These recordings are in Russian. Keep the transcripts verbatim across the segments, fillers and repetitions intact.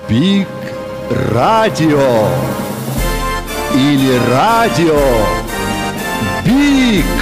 Биг Радио или Радио Биг.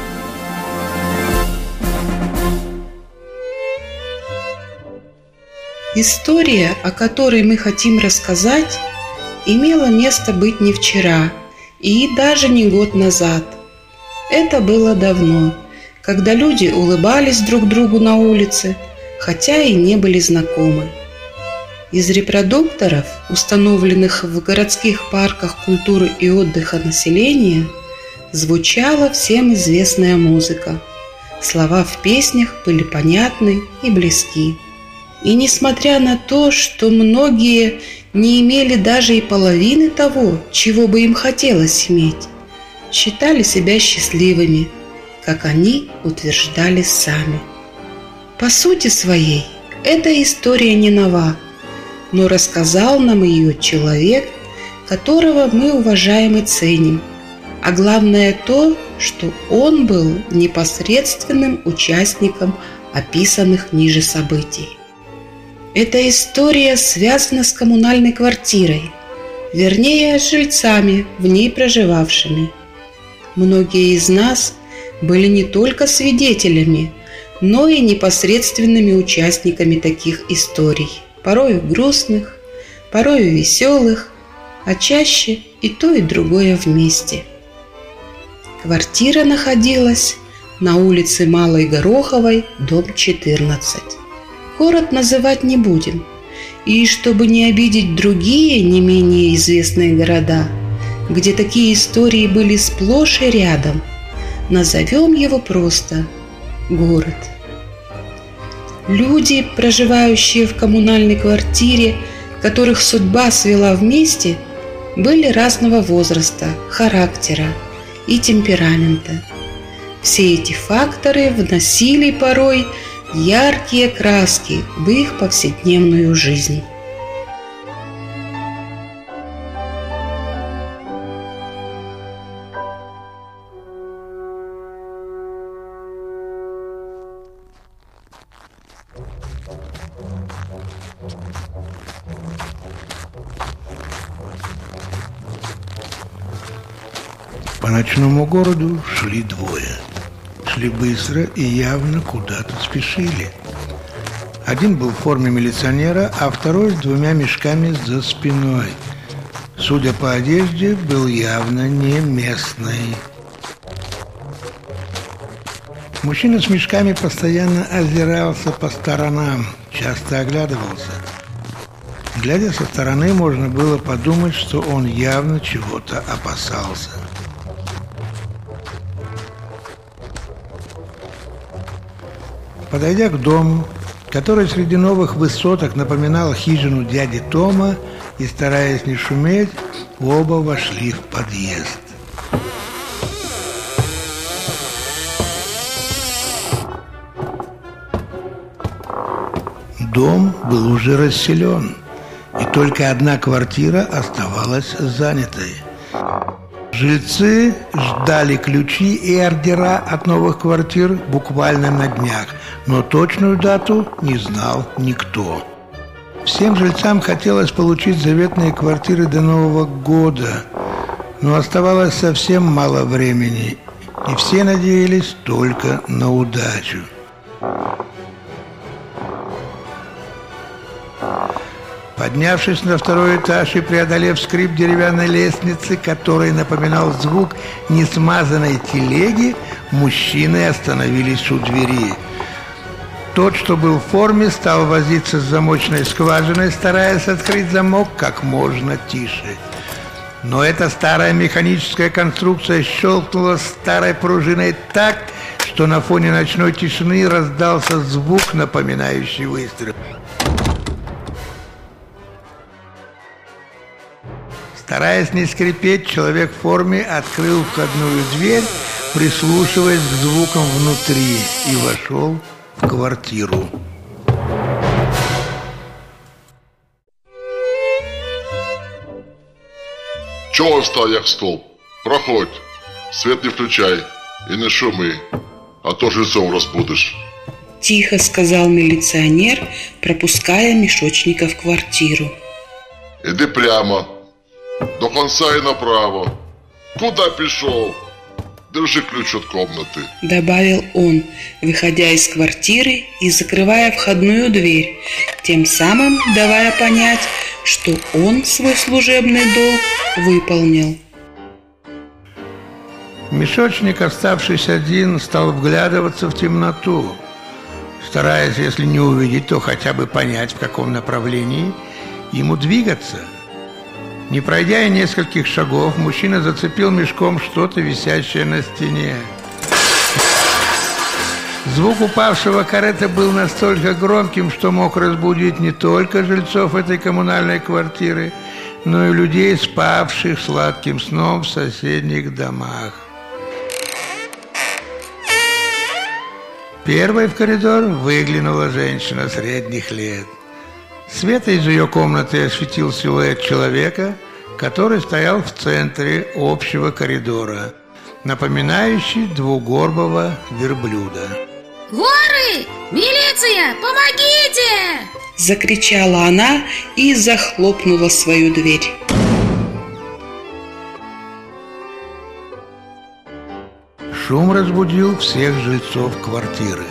История, о которой мы хотим рассказать, имела место быть не вчера и даже не год назад. Это было давно, когда люди улыбались друг другу на улице, хотя и не были знакомы. Из репродукторов, установленных в городских парках культуры и отдыха населения, звучала всем известная музыка. Слова в песнях были понятны и близки. И несмотря на то, что многие не имели даже и половины того, чего бы им хотелось иметь, считали себя счастливыми, как они утверждали сами. По сути своей, эта история не нова, но рассказал нам ее человек, которого мы уважаем и ценим, а главное то, что он был непосредственным участником описанных ниже событий. Эта история связана с коммунальной квартирой, вернее, с жильцами, в ней проживавшими. Многие из нас были не только свидетелями, но и непосредственными участниками таких историй, порою грустных, порою веселых, а чаще и то, и другое вместе. Квартира находилась на улице Малой Гороховой, дом четырнадцать. Город называть не будем, и чтобы не обидеть другие не менее известные города, где такие истории были сплошь и рядом, назовем его просто город. Люди, проживающие в коммунальной квартире, которых судьба свела вместе, были разного возраста, характера и темперамента. Все эти факторы вносили порой яркие краски в их повседневную жизнь. По ночному городу шли двое. Шли быстро и явно куда-то спешили. Один был в форме милиционера, а второй с двумя мешками за спиной. Судя по одежде, был явно не местный. Мужчина с мешками постоянно озирался по сторонам, часто оглядывался. Глядя со стороны, можно было подумать, что он явно чего-то опасался. Подойдя к дому, который среди новых высоток напоминал хижину дяди Тома, и стараясь не шуметь, оба вошли в подъезд. Дом был уже расселен, и только одна квартира оставалась занятой. Жильцы ждали ключи и ордера от новых квартир буквально на днях, но точную дату не знал никто. Всем жильцам хотелось получить заветные квартиры до Нового года, но оставалось совсем мало времени, и все надеялись только на удачу. Поднявшись на второй этаж и преодолев скрип деревянной лестницы, который напоминал звук несмазанной телеги, мужчины остановились у двери. Тот, что был в форме, стал возиться с замочной скважиной, стараясь открыть замок как можно тише. Но эта старая механическая конструкция щелкнула старой пружиной так, что на фоне ночной тишины раздался звук, напоминающий выстрел. Стараясь не скрипеть, человек в форме открыл входную дверь, прислушиваясь к звукам внутри, и вошел в квартиру. Чего встал, як столб? Проходь, свет не включай и не шуми, а то жильцов разбудишь. Тихо сказал милиционер, пропуская мешочника в квартиру. Иди прямо, до конца и направо. Куда пошел? Держи ключ от комнаты, добавил он, выходя из квартиры и закрывая входную дверь, тем самым давая понять, что он свой служебный долг выполнил. Мешочник, оставшись один, стал вглядываться в темноту, стараясь, если не увидеть, то хотя бы понять, в каком направлении ему двигаться. Не пройдя и нескольких шагов, мужчина зацепил мешком что-то, висящее на стене. Звук упавшего корыта был настолько громким, что мог разбудить не только жильцов этой коммунальной квартиры, но и людей, спавших сладким сном в соседних домах. Первой в коридор выглянула женщина средних лет. Свет из ее комнаты осветил силуэт человека, который стоял в центре общего коридора, напоминающий двугорбого верблюда. «Воры! Милиция! Помогите!» — закричала она и захлопнула свою дверь. Шум разбудил всех жильцов квартиры.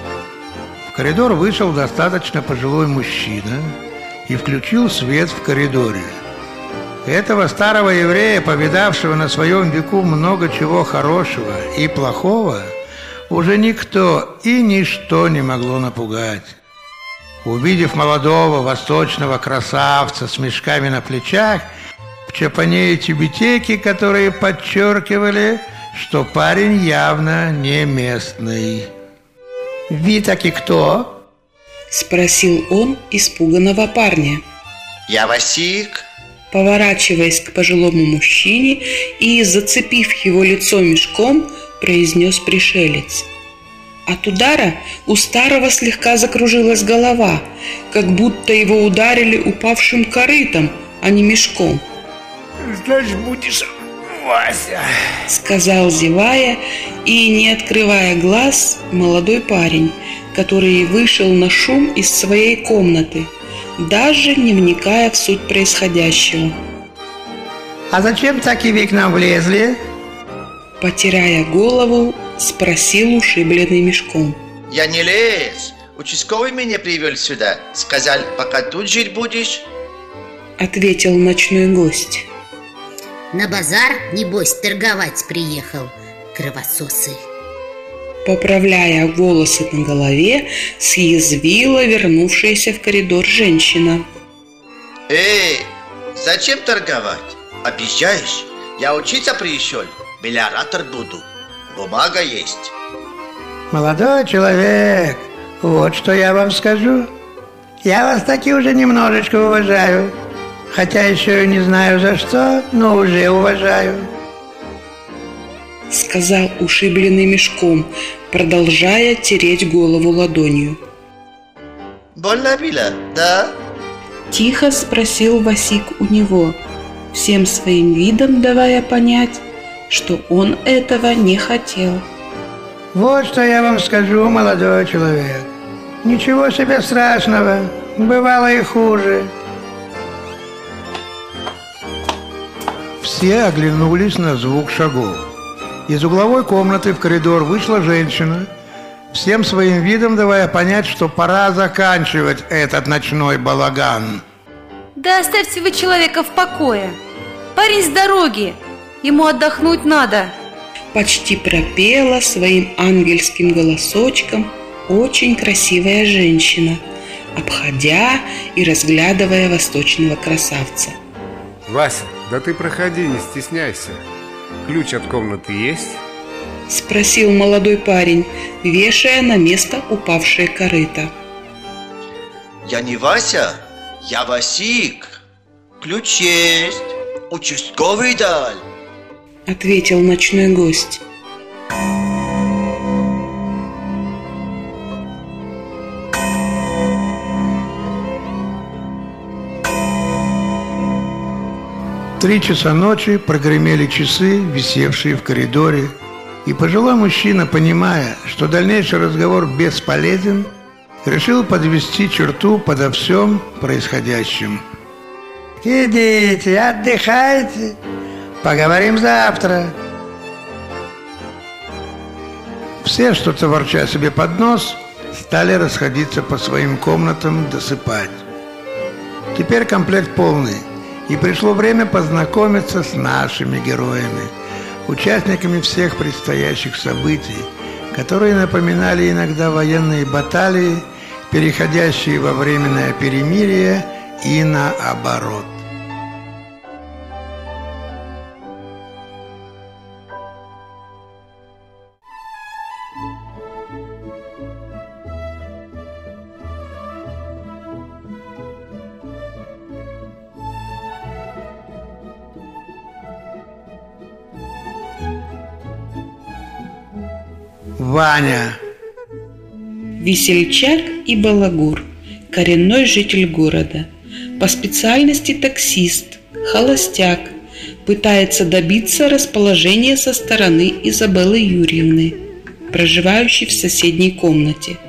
В коридор вышел достаточно пожилой мужчина и включил свет в коридоре. Этого старого еврея, повидавшего на своем веку много чего хорошего и плохого, уже никто и ничто не могло напугать. Увидев молодого восточного красавца с мешками на плечах, в чапане и тюбетейке, которые подчеркивали, что парень явно не местный. «Ви таки кто?» — спросил он испуганного парня. «Я Васик», поворачиваясь к пожилому мужчине и, зацепив его лицо мешком, произнес пришелец. От удара у старого слегка закружилась голова, как будто его ударили упавшим корытом, а не мешком. «Значит, будешь Вася», — сказал, зевая и не открывая глаз, молодой парень, который вышел на шум из своей комнаты, даже не вникая в суть происходящего. «А зачем такие к нам влезли?» Потирая голову, спросил ушибленный мешком. «Я не лез. Участковый меня привел сюда. Сказал, пока тут жить будешь», — ответил ночной гость. «На базар, небось, торговать приехал, кровососы». Поправляя волосы на голове, съязвила вернувшаяся в коридор женщина. «Эй, зачем торговать? Обижаешь? Я учиться пришел, миллиардер буду. Бумага есть». «Молодой человек, вот что я вам скажу. Я вас таки уже немножечко уважаю. Хотя еще и не знаю за что, но уже уважаю», — сказал ушибленный мешком, продолжая тереть голову ладонью. «Больно было, да?» — тихо спросил Васик у него, всем своим видом давая понять, что он этого не хотел. «Вот что я вам скажу, молодой человек. Ничего себе страшного, бывало и хуже». Все оглянулись на звук шагов. Из угловой комнаты в коридор вышла женщина, всем своим видом давая понять, что пора заканчивать этот ночной балаган. «Да оставьте вы человека в покое. Парень с дороги, ему отдохнуть надо», — почти пропела своим ангельским голосочком очень красивая женщина, обходя и разглядывая восточного красавца. «Вася, да ты проходи, не стесняйся. Ключ от комнаты есть?» — спросил молодой парень, вешая на место упавшее корыто. «Я не Вася, я Васик. Ключ есть, участковый дал», — ответил ночной гость. Три часа ночи прогремели часы, висевшие в коридоре, и пожилой мужчина, понимая, что дальнейший разговор бесполезен, решил подвести черту подо всем происходящим. Идите, отдыхайте. Поговорим завтра. Все, что-то ворча себе под нос, стали расходиться по своим комнатам досыпать. Теперь комплект полный, и пришло время познакомиться с нашими героями, участниками всех предстоящих событий, которые напоминали иногда военные баталии, переходящие во временное перемирие и наоборот. Ваня. Весельчак и балагур, коренной житель города, по специальности таксист, холостяк, пытается добиться расположения со стороны Изабеллы Юрьевны, проживающей в соседней комнате.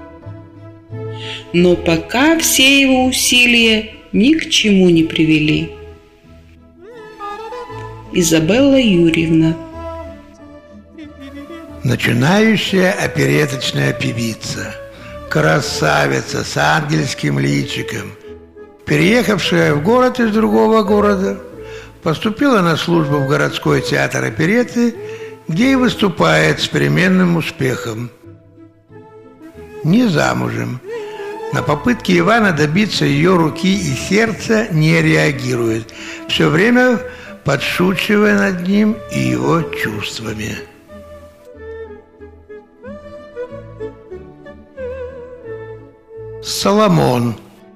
Но пока все его усилия ни к чему не привели. Изабелла Юрьевна. Начинающая опереточная певица, красавица с ангельским личиком, переехавшая в город из другого города, поступила на службу в городской театр оперетты, где и выступает с переменным успехом. Не замужем. На попытки Ивана добиться ее руки и сердца не реагирует, все время подшучивая над ним и его чувствами. Соломон.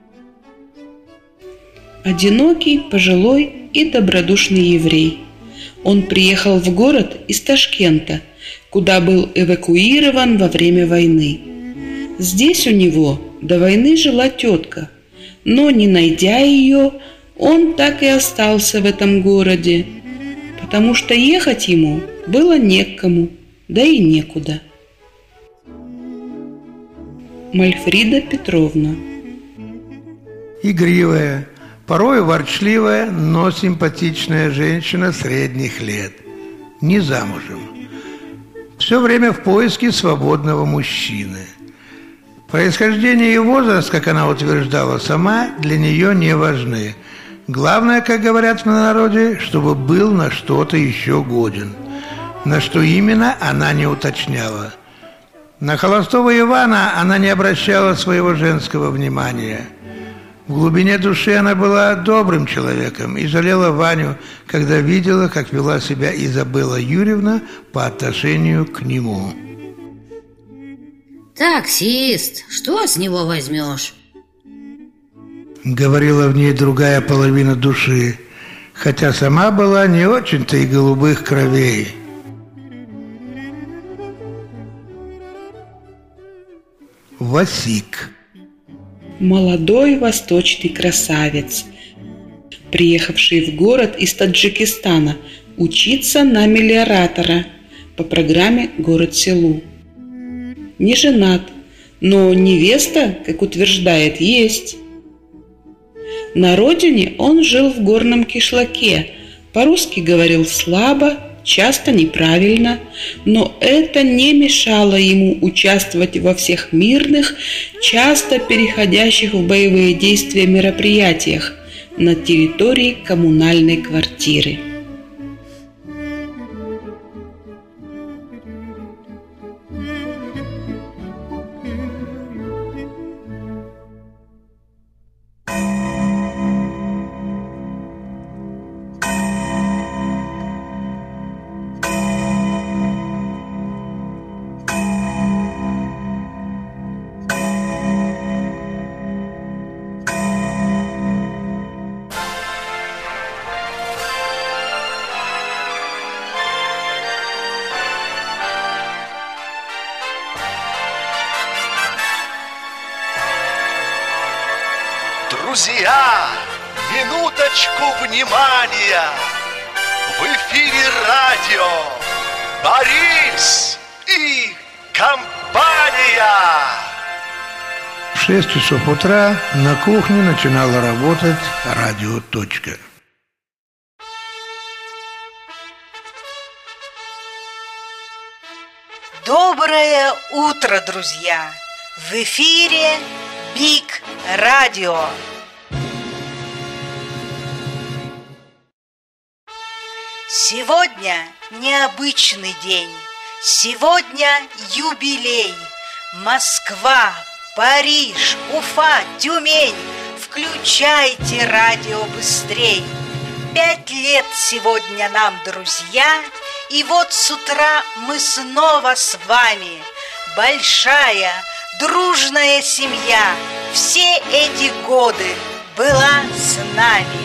Одинокий, пожилой и добродушный еврей. Он приехал в город из Ташкента, куда был эвакуирован во время войны. Здесь у него до войны жила тетка, но, не найдя ее, он так и остался в этом городе, потому что ехать ему было не к кому, да и некуда. Мальфрида Петровна. Игривая, порой ворчливая, но симпатичная женщина средних лет. Не замужем. Все время в поиске свободного мужчины. Происхождение и возраст, как она утверждала сама, для нее не важны. Главное, как говорят в народе, чтобы был на что-то еще годен. На что именно, она не уточняла. На холостого Ивана она не обращала своего женского внимания. В глубине души она была добрым человеком и жалела Ваню, когда видела, как вела себя Изабелла Юрьевна по отношению к нему. Таксист, что с него возьмешь? Говорила в ней другая половина души, хотя сама была не очень-то и голубых кровей. Васик. Молодой восточный красавец, приехавший в город из Таджикистана учиться на мелиоратора по программе «Город-селу». Не женат, но невеста, как утверждает, есть. На родине он жил в горном кишлаке, по-русски говорил слабо, часто неправильно, но это не мешало ему участвовать во всех мирных, часто переходящих в боевые действия мероприятиях на территории коммунальной квартиры. Друзья, минуточку внимания! В эфире радио «Борис и компания». В шесть часов утра на кухне начинала работать радио «Точка». Доброе утро, друзья! В эфире Биг Радио. Сегодня необычный день. Сегодня юбилей. Москва, Париж, Уфа, Тюмень. Включайте радио быстрей. Пять лет сегодня нам, друзья. И вот с утра мы снова с вами. Большая, дружная семья все эти годы была с нами.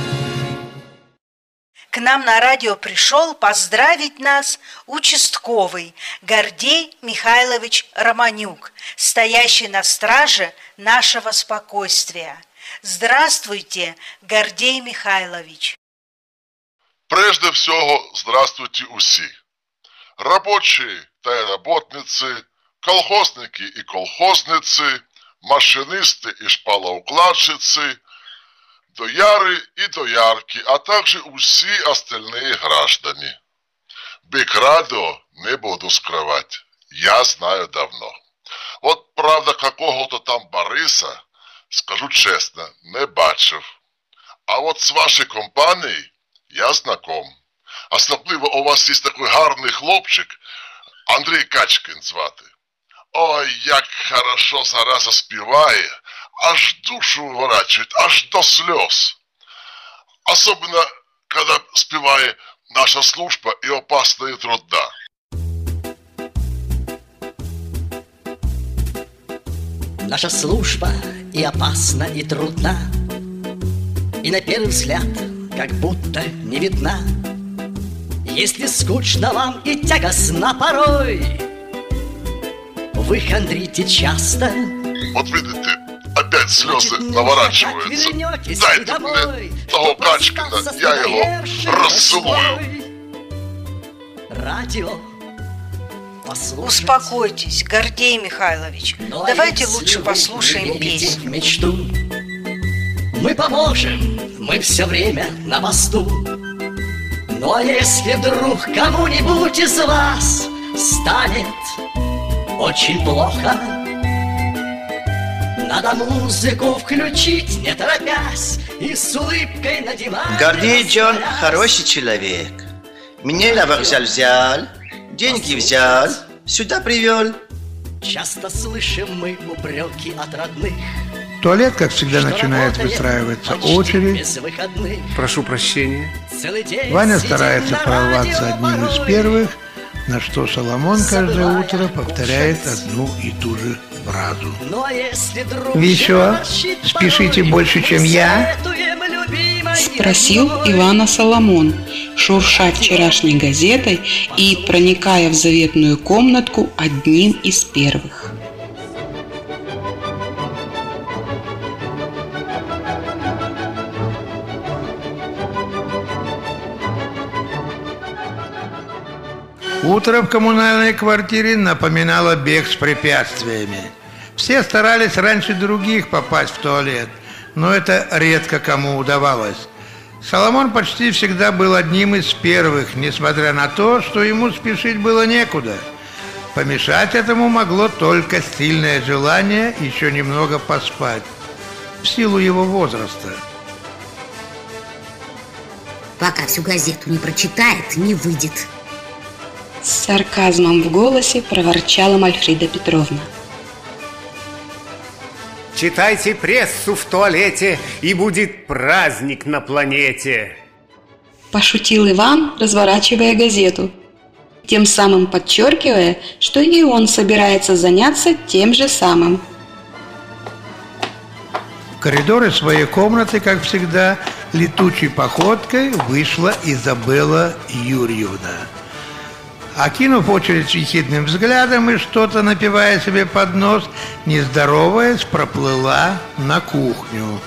К нам на радио пришел поздравить нас участковый Гордей Михайлович Романюк, стоящий на страже нашего спокойствия. Здравствуйте, Гордей Михайлович. Прежде всего, здравствуйте усі. Робочі та й роботниці, колхозники і колхозниці, машинисти і шпалоукладчиці, дояри и доярки, а также все остальные граждане. Биг Радио, не буду скрывать, я знаю давно. Вот, правда, какого-то там Бориса, скажу честно, не бачив. А вот с вашей компанией я знаком. Особливо у вас є такий гарний хлопчик, Андрій Качкин звати. Ой, як хорошо зараза співає, аж душу виворачує, аж до слез. Особенно, когда спевает «Наша служба и опасна и трудна». Наша служба и опасна, и трудна, и на первый взгляд как будто не видна. Если скучно вам и тягостно порой, вы хандрите часто. Вот видите, опять слезы наворачиваются. Дайте мне того Качкина, я его расцелую. Радио. Успокойтесь, Гордей Михайлович. Но давайте лучше послушаем песню. Мечту. Мы поможем, мы все время на посту. Ну а если вдруг кому-нибудь из вас станет очень плохо, надо музыку включить, не торопясь, и с улыбкой на диване. Гордей Джон хороший человек. Меня на вокзал взял, деньги взял, сюда привел. Часто слышим мы упреки от родных. В туалет, как всегда, начинает выстраиваться очередь. Прошу прощения. Ваня старается прорваться одним из первых, на что Соломон каждое утро повторяет одну и ту же фразу. Вы еще спешите больше, чем я? Спросил Ивана Соломон, шурша вчерашней газетой и проникая в заветную комнатку одним из первых. Утро в коммунальной квартире напоминало бег с препятствиями. Все старались раньше других попасть в туалет, но это редко кому удавалось. Соломон почти всегда был одним из первых, несмотря на то, что ему спешить было некуда. Помешать этому могло только сильное желание еще немного поспать, в силу его возраста. Пока всю газету не прочитает, не выйдет. С сарказмом в голосе проворчала Мальфрида Петровна. Читайте прессу в туалете, и будет праздник на планете. Пошутил Иван, разворачивая газету, тем самым подчеркивая, что и он собирается заняться тем же самым. В коридоры своей комнаты, как всегда, летучей походкой вышла Изабелла Юрьевна. Окинув очередь ехидным взглядом и что-то напивая себе под нос, не здороваясь, проплыла на кухню.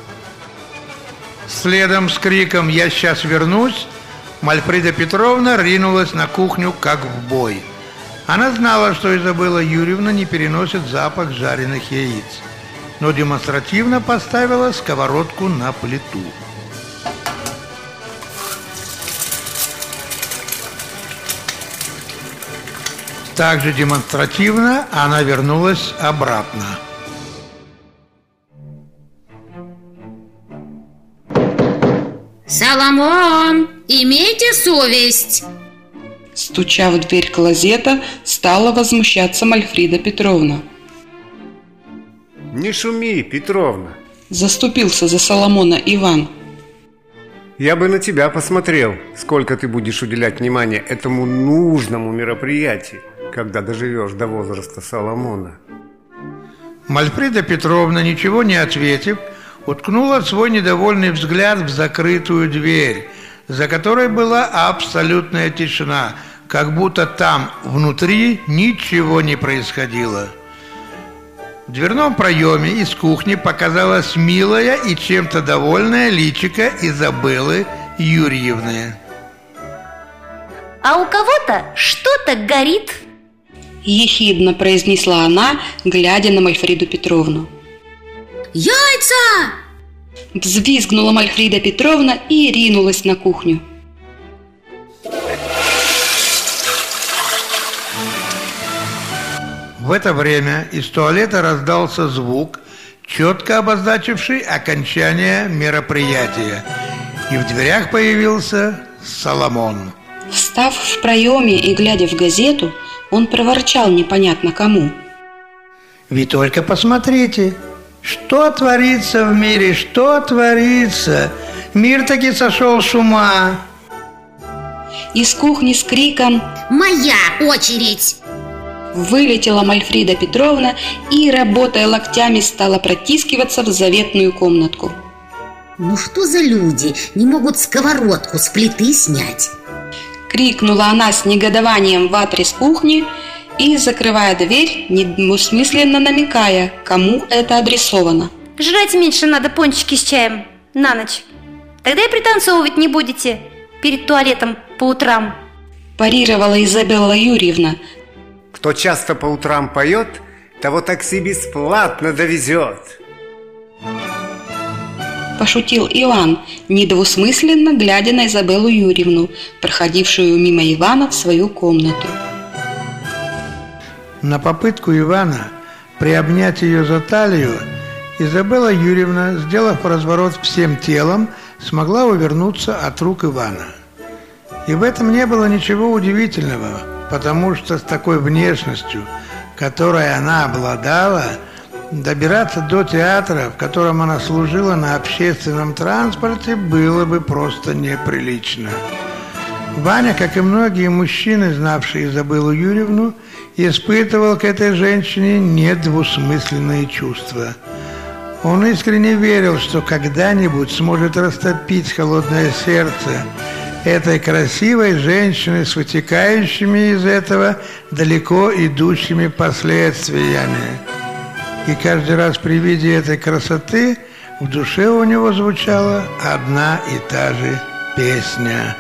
Следом с криком «Я сейчас вернусь!» Мальфрида Петровна ринулась на кухню, как в бой. Она знала, что Изабелла Юрьевна не переносит запах жареных яиц. но демонстративно поставила сковородку на плиту. Также демонстративно она вернулась обратно. Соломон, имейте совесть! Стуча в дверь клозета, стала возмущаться Мальфрида Петровна. Не шуми, Петровна. Заступился за Соломона Иван. Я бы на тебя посмотрел, сколько ты будешь уделять внимания этому нужному мероприятию, когда доживешь до возраста Соломона. Мальфрида Петровна, ничего не ответив, уткнула свой недовольный взгляд в закрытую дверь, за которой была абсолютная тишина, как будто там внутри ничего не происходило. В дверном проеме из кухни показалась милая и чем-то довольная личико Изабеллы Юрьевны. А у кого-то что-то горит. Ехидно произнесла она, глядя на Мальфриду Петровну. Яйца! Взвизгнула Мальфрида Петровна и ринулась на кухню. В это время из туалета раздался звук, четко обозначивший окончание мероприятия, и в дверях появился Соломон. Встав в проеме и глядя в газету, он проворчал непонятно кому. Вы только посмотрите, что творится в мире, что творится. Мир таки сошел с ума. Из кухни с криком «Моя очередь!» вылетела Мальфрида Петровна и, работая локтями, стала протискиваться в заветную комнатку. Ну что за люди не могут сковородку с плиты снять? Крикнула она с негодованием в адрес кухни и, закрывая дверь, недвусмысленно намекая, кому это адресовано. Жрать меньше надо пончики с чаем на ночь. Тогда и пританцовывать не будете перед туалетом по утрам. Парировала Изабелла Юрьевна. Кто часто по утрам поет, того такси бесплатно довезет. Пошутил Иван, недвусмысленно глядя на Изабеллу Юрьевну, проходившую мимо Ивана в свою комнату. На попытку Ивана приобнять ее за талию, Изабелла Юрьевна, сделав разворот всем телом, смогла увернуться от рук Ивана. И в этом не было ничего удивительного, потому что с такой внешностью, которой она обладала, добираться до театра, в котором она служила на общественном транспорте, было бы просто неприлично. Ваня, как и многие мужчины, знавшие Изабеллу Юрьевну, испытывал к этой женщине недвусмысленные чувства. Он искренне верил, что когда-нибудь сможет растопить холодное сердце этой красивой женщины с вытекающими из этого далеко идущими последствиями. И каждый раз при виде этой красоты в душе у него звучала одна и та же песня.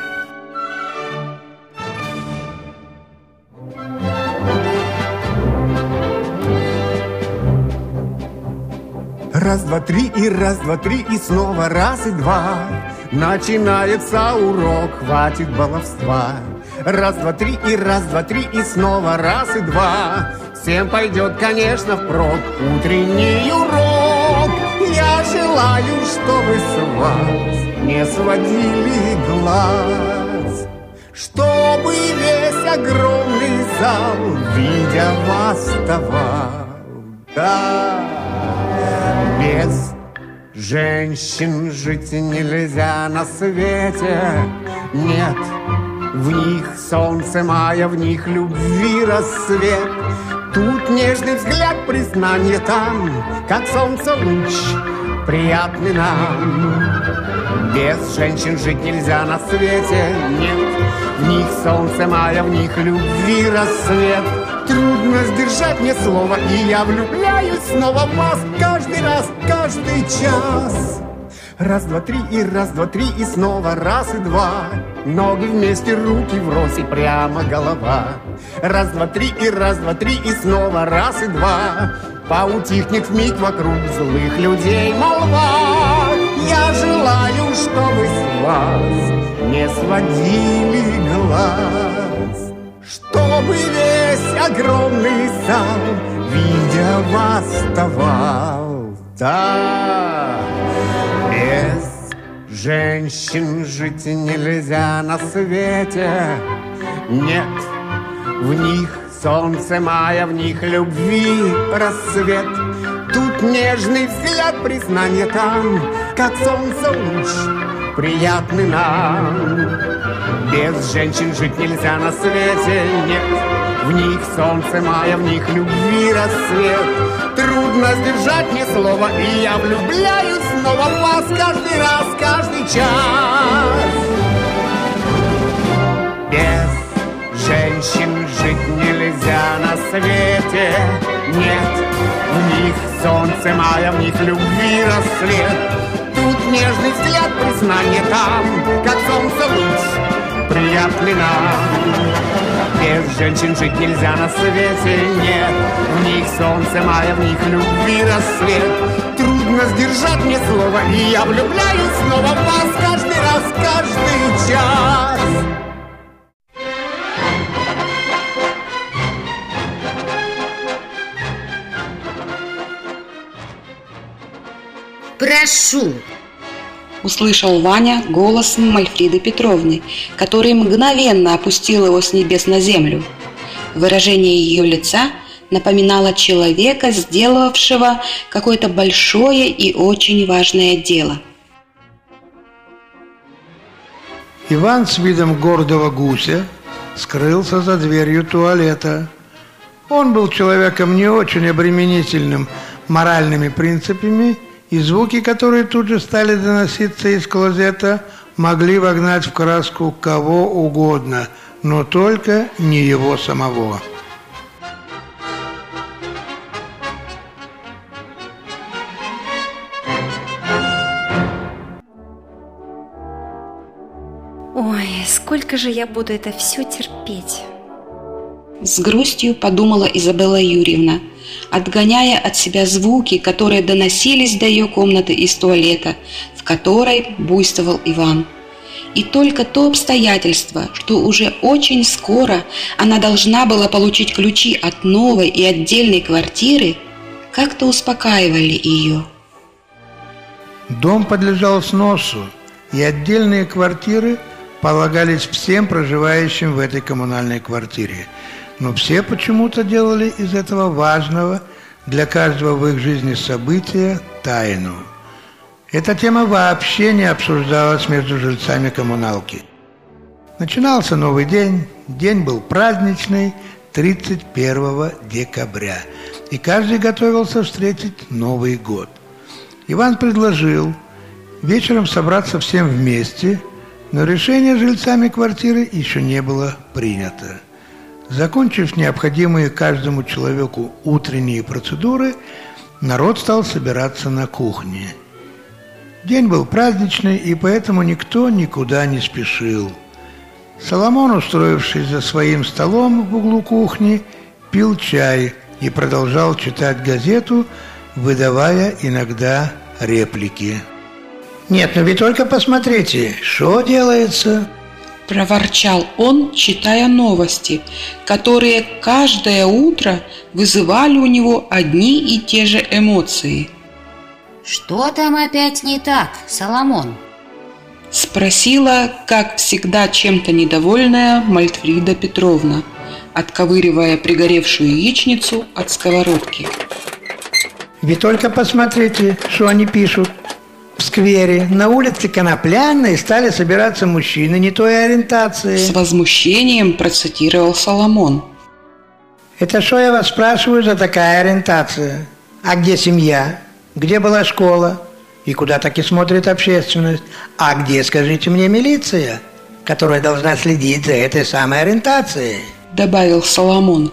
Раз, два, три, и раз, два, три, и снова раз, и два. Начинается урок, хватит баловства. Раз, два, три, и раз, два, три, и снова раз, и два. Всем пойдет, конечно, впрок утренний урок. Я желаю, чтобы с вас не сводили глаз, чтобы весь огромный зал, видя вас, вставал. Да, без женщин жить нельзя на свете. Нет, в них солнце мая, в них любви рассвет. Тут нежный взгляд, признание там, как солнце луч, приятный нам. Без женщин жить нельзя на свете. Нет, в них солнце мая, в них любви рассвет. Трудно сдержать мне слово, и я влюбляюсь снова в вас каждый раз, каждый час. Раз, два, три, и раз, два, три, и снова раз, и два. Ноги вместе, руки врозь, и прямо голова. Раз, два, три, и раз, два, три, и снова раз, и два. поутихнет вмиг вокруг злых людей молва. Я желаю, чтобы с вас не сводили глаз, чтобы весь огромный зал, видя вас, вставал. Да, без женщин жить нельзя на свете. Нет, в них солнце мая, в них любви рассвет. Тут нежный взгляд, признание там, как солнце луч, приятный нам. Без женщин жить нельзя на свете, нет. В них солнце мая, в них любви рассвет. Трудно сдержать ни слова, и я влюбляюсь снова в вас каждый раз, каждый час. Без женщин жить нельзя на свете, нет. В них солнце мая, в них любви рассвет. Тут нежный взгляд, признание там, как солнце луч, приятный нам. Без женщин жить нельзя на свете, нет. В них солнце мая, в них любви рассвет. Трудно сдержать мне слово, и я влюбляюсь снова в вас каждый раз, каждый час. Прошу. Услышал Ваня голосом Мальфриды Петровны, который мгновенно опустил его с небес на землю. Выражение ее лица напоминало человека, сделавшего какое-то большое и очень важное дело. Иван с видом гордого гуся скрылся за дверью туалета. Он был человеком не очень обременительным моральными принципами, и звуки, которые тут же стали доноситься из клозета, могли вогнать в краску кого угодно, но только не его самого. Ой, сколько же я буду это все терпеть? С грустью подумала Изабелла Юрьевна, отгоняя от себя звуки, которые доносились до ее комнаты из туалета, в которой буйствовал Иван. И только то обстоятельство, что уже очень скоро она должна была получить ключи от новой и отдельной квартиры, как-то успокаивали ее. Дом подлежал сносу, и отдельные квартиры полагались всем проживающим в этой коммунальной квартире. Но все почему-то делали из этого важного для каждого в их жизни события тайну. Эта тема вообще не обсуждалась между жильцами коммуналки. Начинался новый день, день был праздничный, тридцать первого декабря, и каждый готовился встретить Новый год. Иван предложил вечером собраться всем вместе, но решение жильцами квартиры еще не было принято. Закончив необходимые каждому человеку утренние процедуры, народ стал собираться на кухне. День был праздничный, и поэтому никто никуда не спешил. Соломон, устроившись за своим столом в углу кухни, пил чай и продолжал читать газету, выдавая иногда реплики. «Нет, ну вы только посмотрите, что делается!» Проворчал он, читая новости, которые каждое утро вызывали у него одни и те же эмоции. Что там опять не так, Соломон? Спросила, как всегда, чем-то недовольная Мальфрида Петровна, отковыривая пригоревшую яичницу от сковородки. Вы только посмотрите, что они пишут. В сквере на улице Конопляной стали собираться мужчины не той ориентации. С возмущением процитировал Соломон. Это что, я вас спрашиваю, за такая ориентация? А где семья? Где была школа? И куда таки смотрит общественность? А где, скажите мне, милиция, которая должна следить за этой самой ориентацией? Добавил Соломон.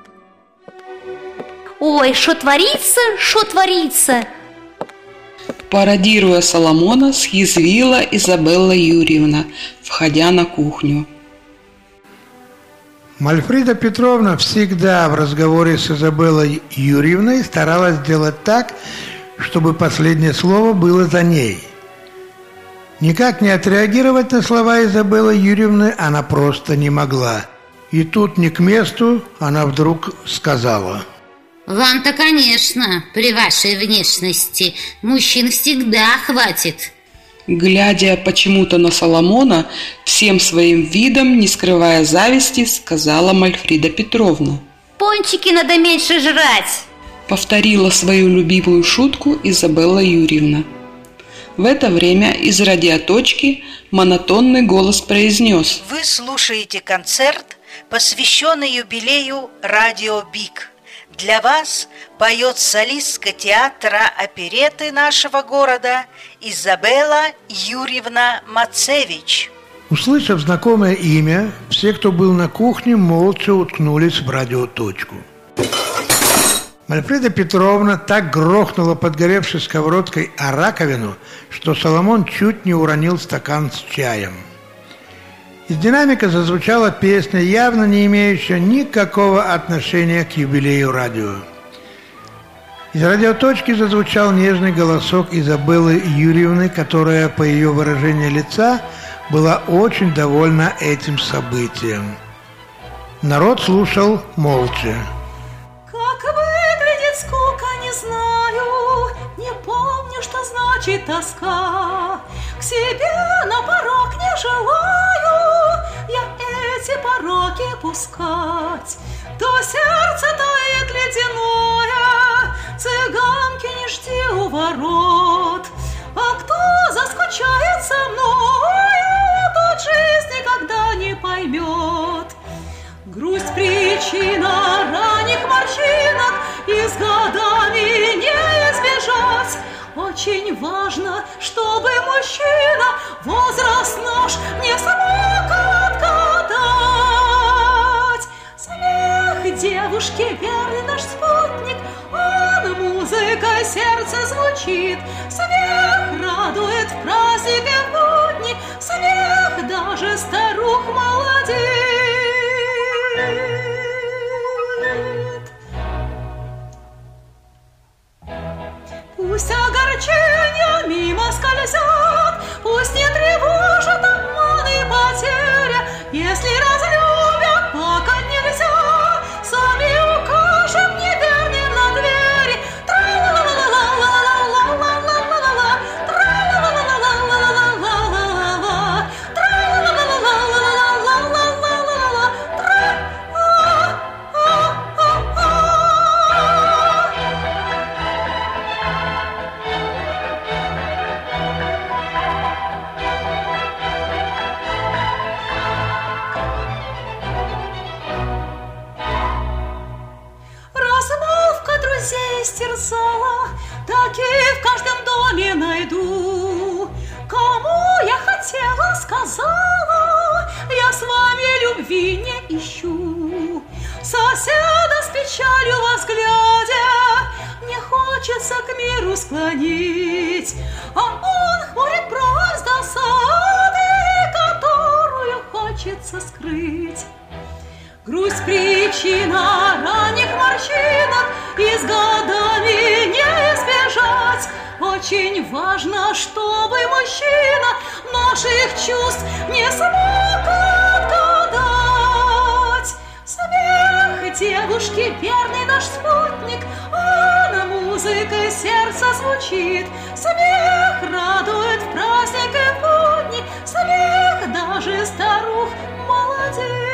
Ой, что творится, что творится? Пародируя Соломона, съязвила Изабелла Юрьевна, входя на кухню. Мальфрида Петровна всегда в разговоре с Изабеллой Юрьевной старалась сделать так, чтобы последнее слово было за ней. Никак не отреагировать на слова Изабеллы Юрьевны она просто не могла. И тут не к месту она вдруг сказала: «Вам-то, конечно, при вашей внешности мужчин всегда хватит». Глядя почему-то на Соломона, всем своим видом, не скрывая зависти, сказала Мальфрида Петровна: «Пончики надо меньше жрать!» Повторила свою любимую шутку Изабелла Юрьевна. В это время из радиоточки монотонный голос произнес: Вы слушаете концерт, посвященный юбилею «Радио Бик». Для вас поет солистка театра оперетты нашего города Изабелла Юрьевна Мацевич. Услышав знакомое имя, все, кто был на кухне, молча уткнулись в радиоточку. Мальфрида Петровна так грохнула подгоревшей сковородкой о раковину, что Соломон чуть не уронил стакан с чаем. Из динамика зазвучала песня, явно не имеющая никакого отношения к юбилею радио. Из радиоточки зазвучал нежный голосок Изабеллы Юрьевны, которая, по ее выражению лица, была очень довольна этим событием. Народ слушал молча. Как выглядит скука, не знаю, не помню, что значит тоска. К себе на порог не желаю я эти пороки пускать. То сердце тает ледяное, цыганки не жди у ворот. А кто заскучает со мною, тот жизнь никогда не поймет. Грусть причина ранних морщинок, и с годами не избежать. Очень важно, чтобы мужчина возраст наш не смог отгадать. Смех девушки верный наш спутник, он музыкой сердца звучит. Смех радует в празднике в будни, смех даже старух молодит. Пусть огорчения мимо скользят, пусть не тревожат обман и потеря. Если разлюбят, плакать нельзя, сами укажем неверным на двери. Тра-ла-ла-ла-ла-ла-ла-ла-ла-ла-ла, тра-ла-ла-ла-ла-ла-ла-ла-ла, тра-ла-ла-ла-ла-ла-ла-ла-ла, истерзала, такие в каждом доме найду. Кому я хотела, сказала, я с вами любви не ищу. Соседа с печалью возглядя, мне хочется к миру склонить, а он хмурит бровь с досады, которую хочется скрыть. Грусть причина ранних морщинок, и с годами не избежать. Очень важно, чтобы мужчина наших чувств не смог отгадать. Смех девушки верный наш спутник, он музыкой сердца звучит. Смех радует в праздник и в будни, смех даже старух молодец.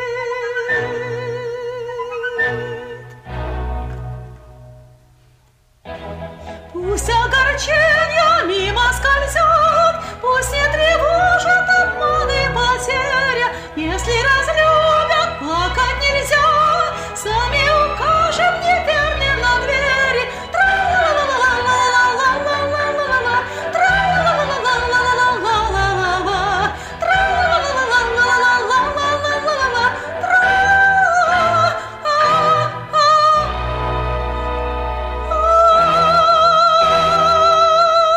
Пусть огорчения мимо скользят, пусть не тревожат обман и потеря. Если разлюбят, плакать нельзя, сами укажем неверным на двери. Тра-ла-ла-ла-ла-ла-ла-ла-ла-ла, тра-ла-ла-ла-ла-ла-ла-ла-ла, тра-ла-ла-ла-ла-ла-ла-ла-ла, тра-ла-ла-ла-ла-ла-ла.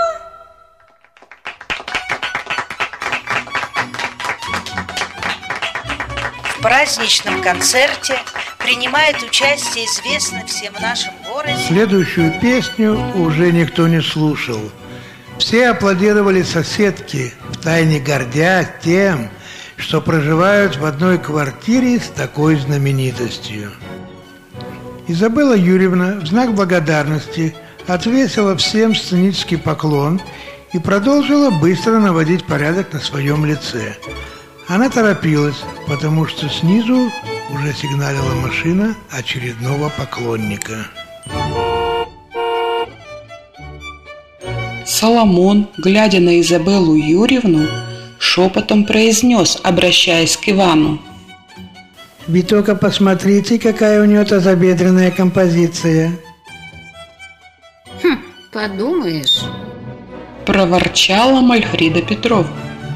праздничном концерте принимает участие известный всем в нашем городе. Следующую песню уже никто не слушал. Все аплодировали соседки, втайне гордясь тем, что проживают в одной квартире с такой знаменитостью. Изабелла Юрьевна в знак благодарности отвесила всем сценический поклон и продолжила быстро наводить порядок на своем лице. Она торопилась, потому что снизу уже сигналила машина очередного поклонника. Соломон, глядя на Изабеллу Юрьевну, шепотом произнес, обращаясь к Ивану: «Вы только посмотрите, какая у нее тазобедренная композиция!» Хм, подумаешь, проворчала Мальфрида Петровна.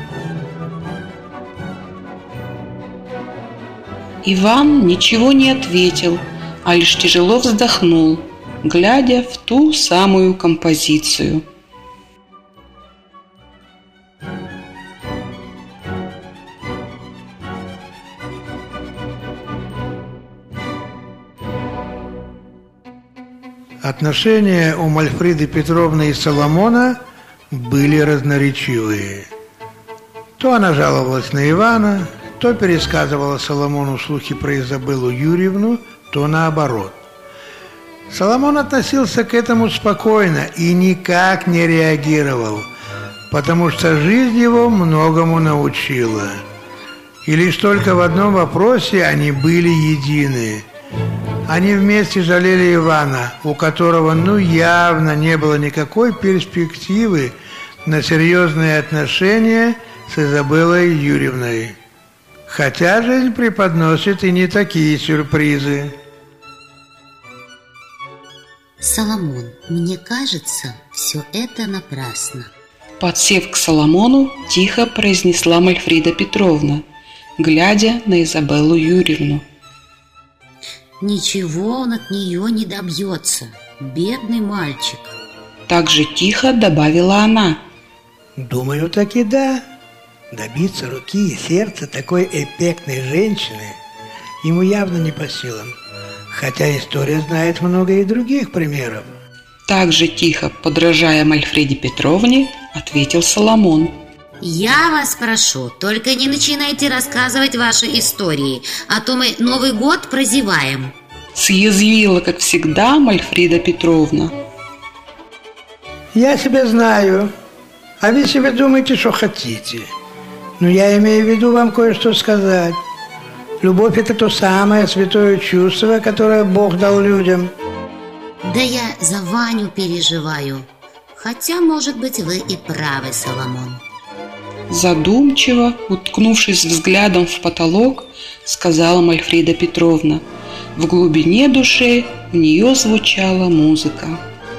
Иван ничего не ответил, а лишь тяжело вздохнул, глядя в ту самую композицию. Отношения у Мальфриды Петровны и Соломона были разноречивые. То она жаловалась на Ивана, то пересказывала Соломону слухи про Изабеллу Юрьевну, то наоборот. Соломон относился к этому спокойно и никак не реагировал, потому что жизнь его многому научила. И лишь только в одном вопросе они были едины. Они вместе жалели Ивана, у которого ну явно не было никакой перспективы на серьезные отношения с Изабеллой Юрьевной. Хотя жизнь преподносит и не такие сюрпризы. Соломон, мне кажется, все это напрасно. Подсев к Соломону, тихо произнесла Мальфрида Петровна, глядя на Изабеллу Юрьевну. Ничего он от нее не добьется, бедный мальчик. Так же тихо добавила она. Думаю, таки да. Добиться руки и сердца такой эффектной женщины ему явно не по силам. Хотя история знает много и других примеров. Так же тихо, подражая Мальфриде Петровне, ответил Соломон. Я вас прошу, только не начинайте рассказывать ваши истории, а то мы Новый год прозеваем. Съязвила, как всегда, Мальфрида Петровна. Я себя знаю, а вы себе думаете, что хотите. Но я имею в виду вам кое-что сказать. Любовь – это то самое святое чувство, которое Бог дал людям. Да я за Ваню переживаю. Хотя, может быть, вы и правы, Соломон. Задумчиво, уткнувшись взглядом в потолок, сказала Мальфрида Петровна. В глубине души у нее звучала музыка.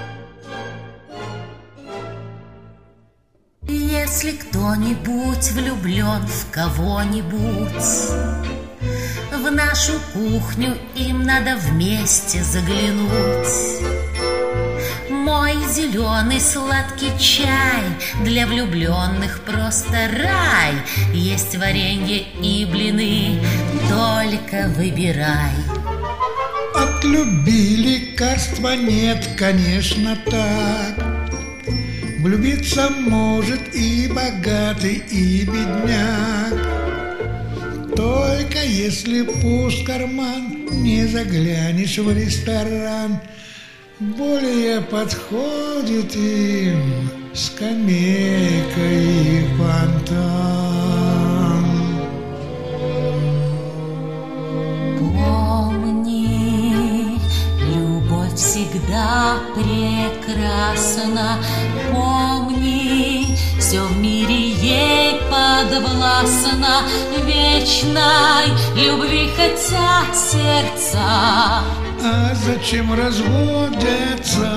Если кто-нибудь влюблен в кого-нибудь, в нашу кухню им надо вместе заглянуть. Мой зеленый сладкий чай для влюбленных просто рай. Есть варенье и блины, только выбирай. От любви лекарства нет, конечно, так. Влюбиться может и богатый, и бедняк. Только если пуст карман, не заглянешь в ресторан. Более подходит им скамейка и фонтан. Помни, любовь всегда прекрасна. Помни, все в мире ей подвластно. Вечной любви хотят сердца. А зачем разводятся?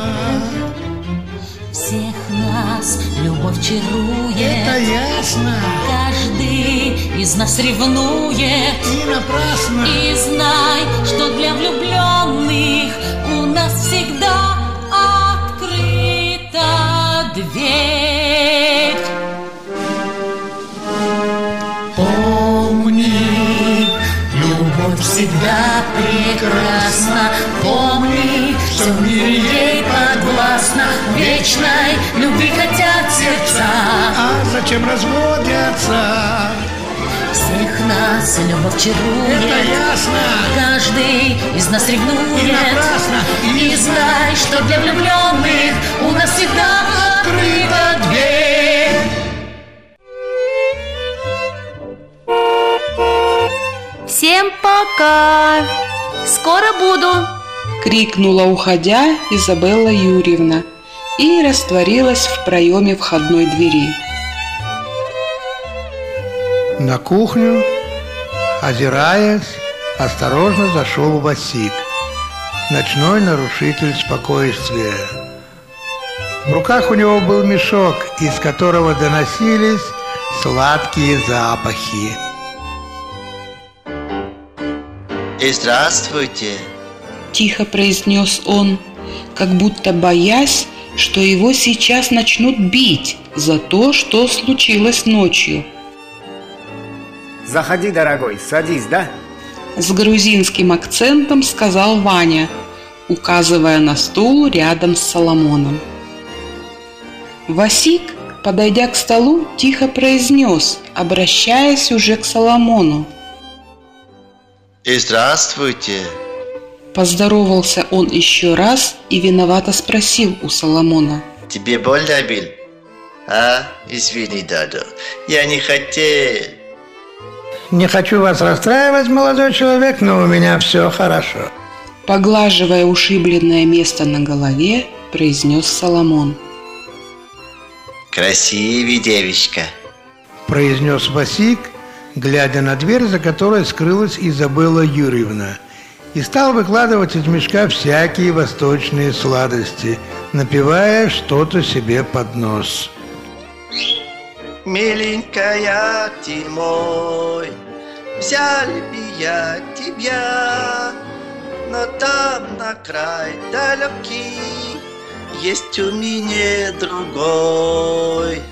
Всех нас любовь чарует. Это ясно. Каждый из нас ревнует. И напрасно. И знай, что для влюбленных у нас всегда открыта дверь. Помни, вечной любви хотят сердца. А зачем разводятся? Всех нас любовь чарует. Это ясно. Каждый из нас ревнует. И напрасно. И знай, что для влюбленных у нас всегда открыта дверь. Всем пока! Скоро буду! Крикнула, уходя, Изабелла Юрьевна и растворилась в проеме входной двери. На кухню, озираясь, осторожно зашел Васик, ночной нарушитель спокойствия. В руках у него был мешок, из которого доносились сладкие запахи. И здравствуйте. Тихо произнес он, как будто боясь, что его сейчас начнут бить за то, что случилось ночью. Заходи, дорогой, садись, да? С грузинским акцентом сказал Ваня, указывая на стул рядом с Соломоном. Васик, подойдя к столу, тихо произнес, обращаясь уже к Соломону. И здравствуйте. Поздоровался он еще раз и виновато спросил у Соломона. Тебе больно, Биль? А? Извини, Дадо, я не хотел. Не хочу вас расстраивать, молодой человек, но у меня все хорошо. Поглаживая ушибленное место на голове, произнес Соломон. Красивый девочка, произнес Васик, глядя на дверь, за которой скрылась Изабелла Юрьевна, и стал выкладывать из мешка всякие восточные сладости, напевая что-то себе под нос. Миленькая ты мой, взял бы я тебя, но там на край далекий есть у меня другой.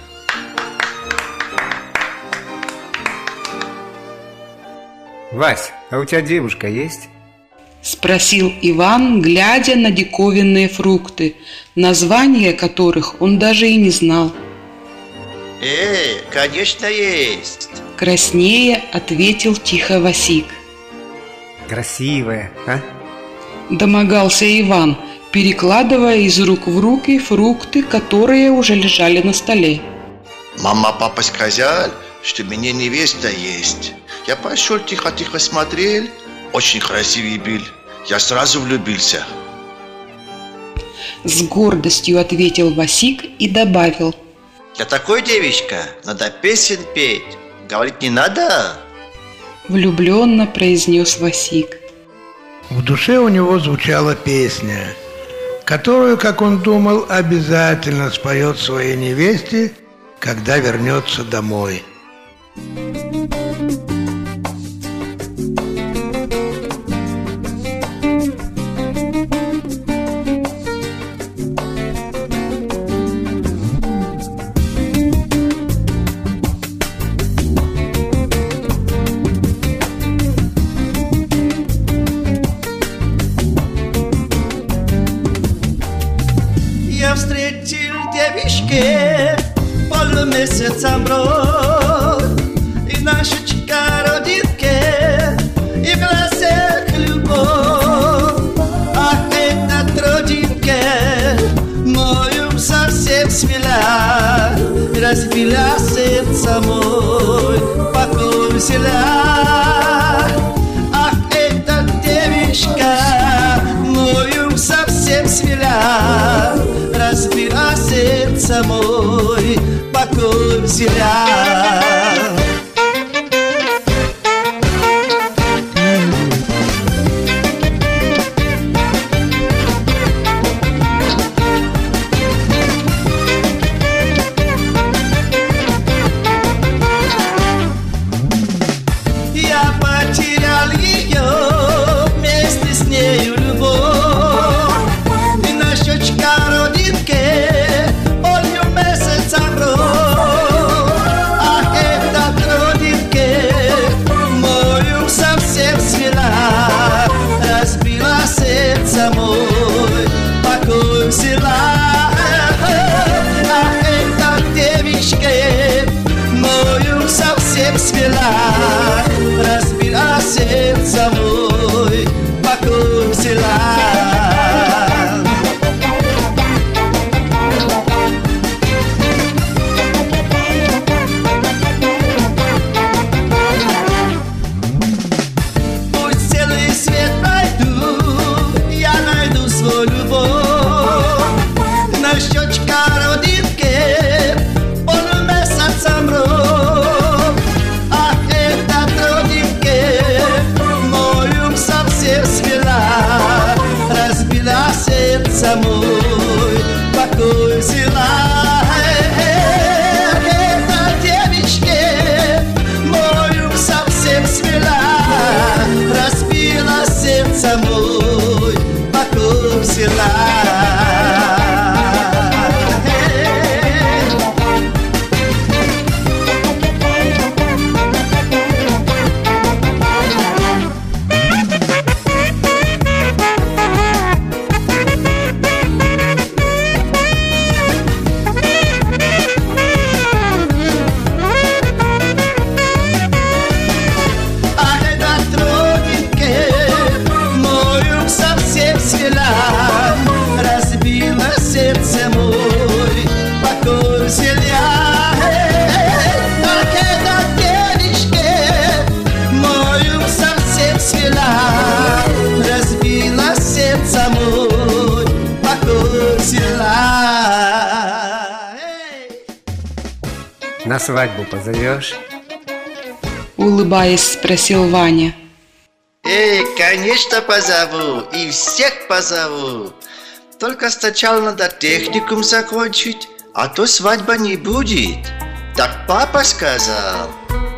Вась, а у тебя девушка есть? Спросил Иван, глядя на диковинные фрукты, названия которых он даже и не знал. Э, конечно, есть. Краснея ответил тихо Васик. Красивая, а? Домогался Иван, перекладывая из рук в руки фрукты, которые уже лежали на столе. Мама, папа сказали, что у меня невеста есть. Я пошел тихо-тихо смотрел, очень красивый был. Я сразу влюбился. С гордостью ответил Васик и добавил. Для такой девочка надо песен петь. Говорить не надо. Влюбленно произнес Васик. В душе у него звучала песня, которую, как он думал, обязательно споет своей невесте, когда вернется домой. Я встретил девичке полумесяца брод, и нашечка родинке, и в глазах любовь. Ах, эта родинке мою совсем свела, разбила сердце мой, покой взяла. Ах, эта девичка мою совсем свела, разбила сердце мой, покой взяла. Я потерял ее, вместе с нею любовь, и на щечка родинке полью месяца кровь. свела, разбила сердце мой, покой взяла. Пусть целый свет пройду, я найду свою любовь. На щечка родинки он месяцем ров. Ах, эта родинки мою совсем свела, разбила сердце мой, покой взяла. Эта девичка мою совсем свела, разбила сердце мой, покой взяла. Разбила сердце мой, покой взяла. Ах, эта девичка мою совсем свела, разбила сердце мой, покой взяла. На свадьбу позовешь? Улыбаясь, спросил Ваня. Эй, конечно позову, и всех позову. Только сначала надо техникум закончить, а то свадьба не будет. Так папа сказал.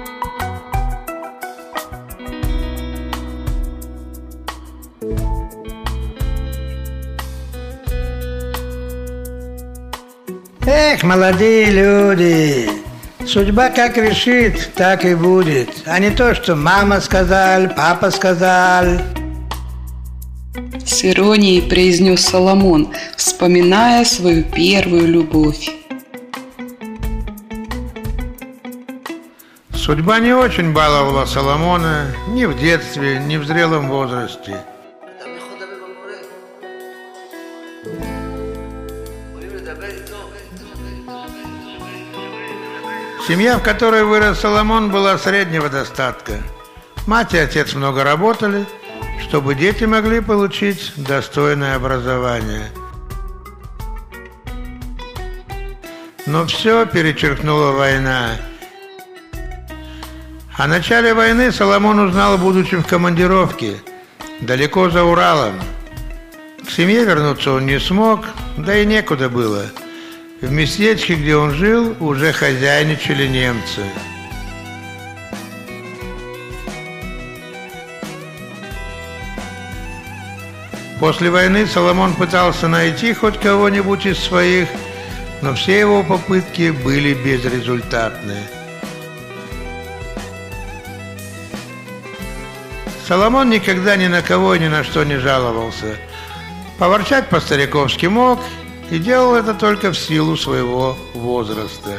Эх, молодые люди, судьба как решит, так и будет. А не то, что мама сказал, папа сказал. С иронией произнес Соломон, вспоминая свою первую любовь. Судьба не очень баловала Соломона ни в детстве, ни в зрелом возрасте. Семья, в которой вырос Соломон, была среднего достатка. Мать и отец много работали, чтобы дети могли получить достойное образование. Но все перечеркнула война. О начале войны Соломон узнал, будучи в командировке, далеко за Уралом. К семье вернуться он не смог, да и некуда было. В местечке, где он жил, уже хозяйничали немцы. После войны Соломон пытался найти хоть кого-нибудь из своих, но все его попытки были безрезультатны. Соломон никогда ни на кого и ни на что не жаловался. Поворчать по-стариковски мог и делал это только в силу своего возраста.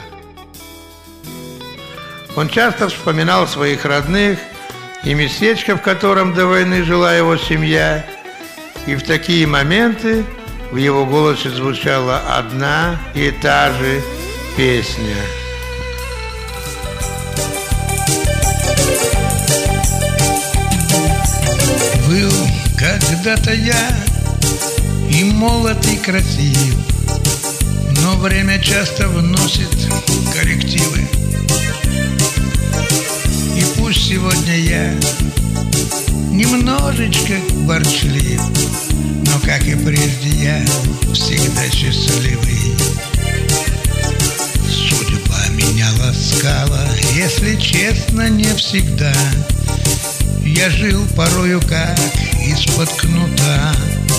Он часто вспоминал своих родных и местечко, в котором до войны жила его семья, и в такие моменты в его голосе звучала одна и та же песня. Был когда-то я и молод, и красив, но время часто вносит коррективы. И пусть сегодня я немножечко ворчлив, но, как и прежде, я всегда счастливый. Судьба меня ласкала, если честно, не всегда. Я жил порою как из-под кнута.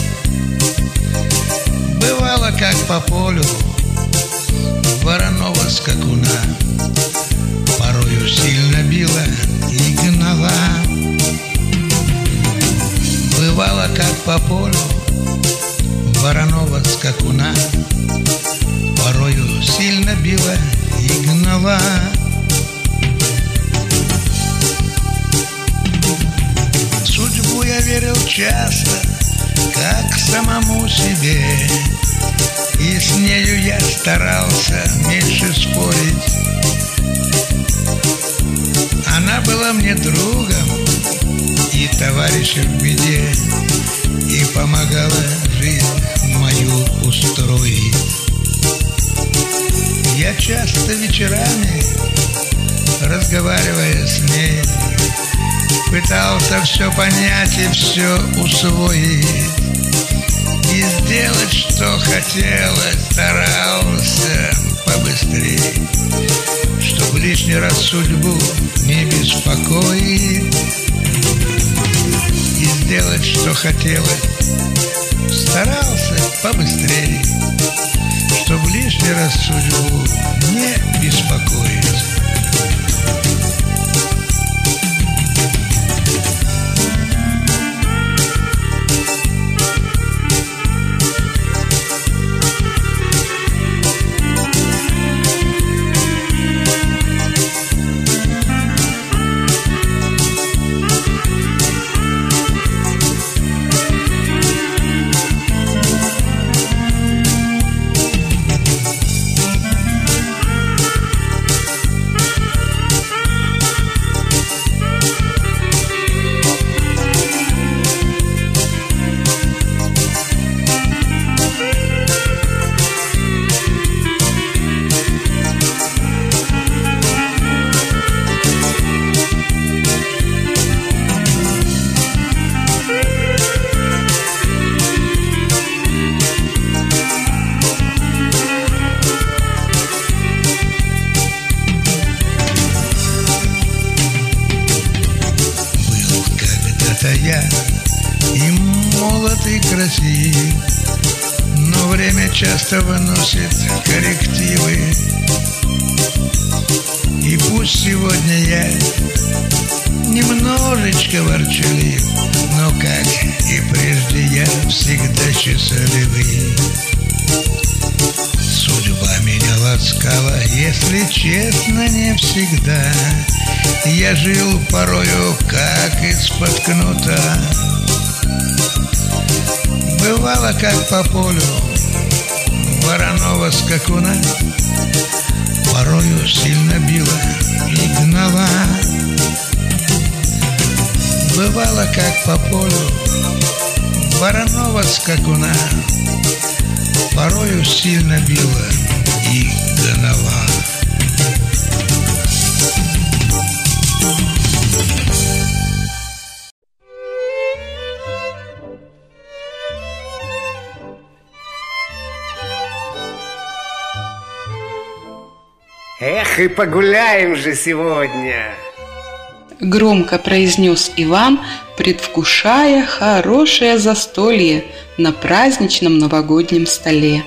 Бывало, как по полю вороного скакуна, порою сильно била и гнала. Бывало, как по полю вороного скакуна, порою сильно била и гнала. часто, как самому себе. И с нею я старался меньше спорить. Она была мне другом и товарищем в беде, и помогала жизнь мою устроить. Я часто вечерами, разговаривая с ней, пытался все понять и все усвоить, и сделать, что хотелось, старался побыстрее, чтоб лишний раз судьбу не беспокоить. И сделать, что хотелось, старался побыстрее, чтоб лишний раз судьбу не беспокоить. Я и молод, и красив, но время часто выносит коррективы. И пусть сегодня я немножечко ворчалив, но, как и прежде, я всегда счастливый. Судьба меня ласкала, если честно, не всегда. Я жил порою как из-под кнута. Бывало, как по полю вороного скакуна, порою сильно била и гнала. Бывало, как по полю вороного скакуна, порою сильно била и гнала. Эх, и погуляем же сегодня! Громко произнес Иван, предвкушая хорошее застолье на праздничном новогоднем столе.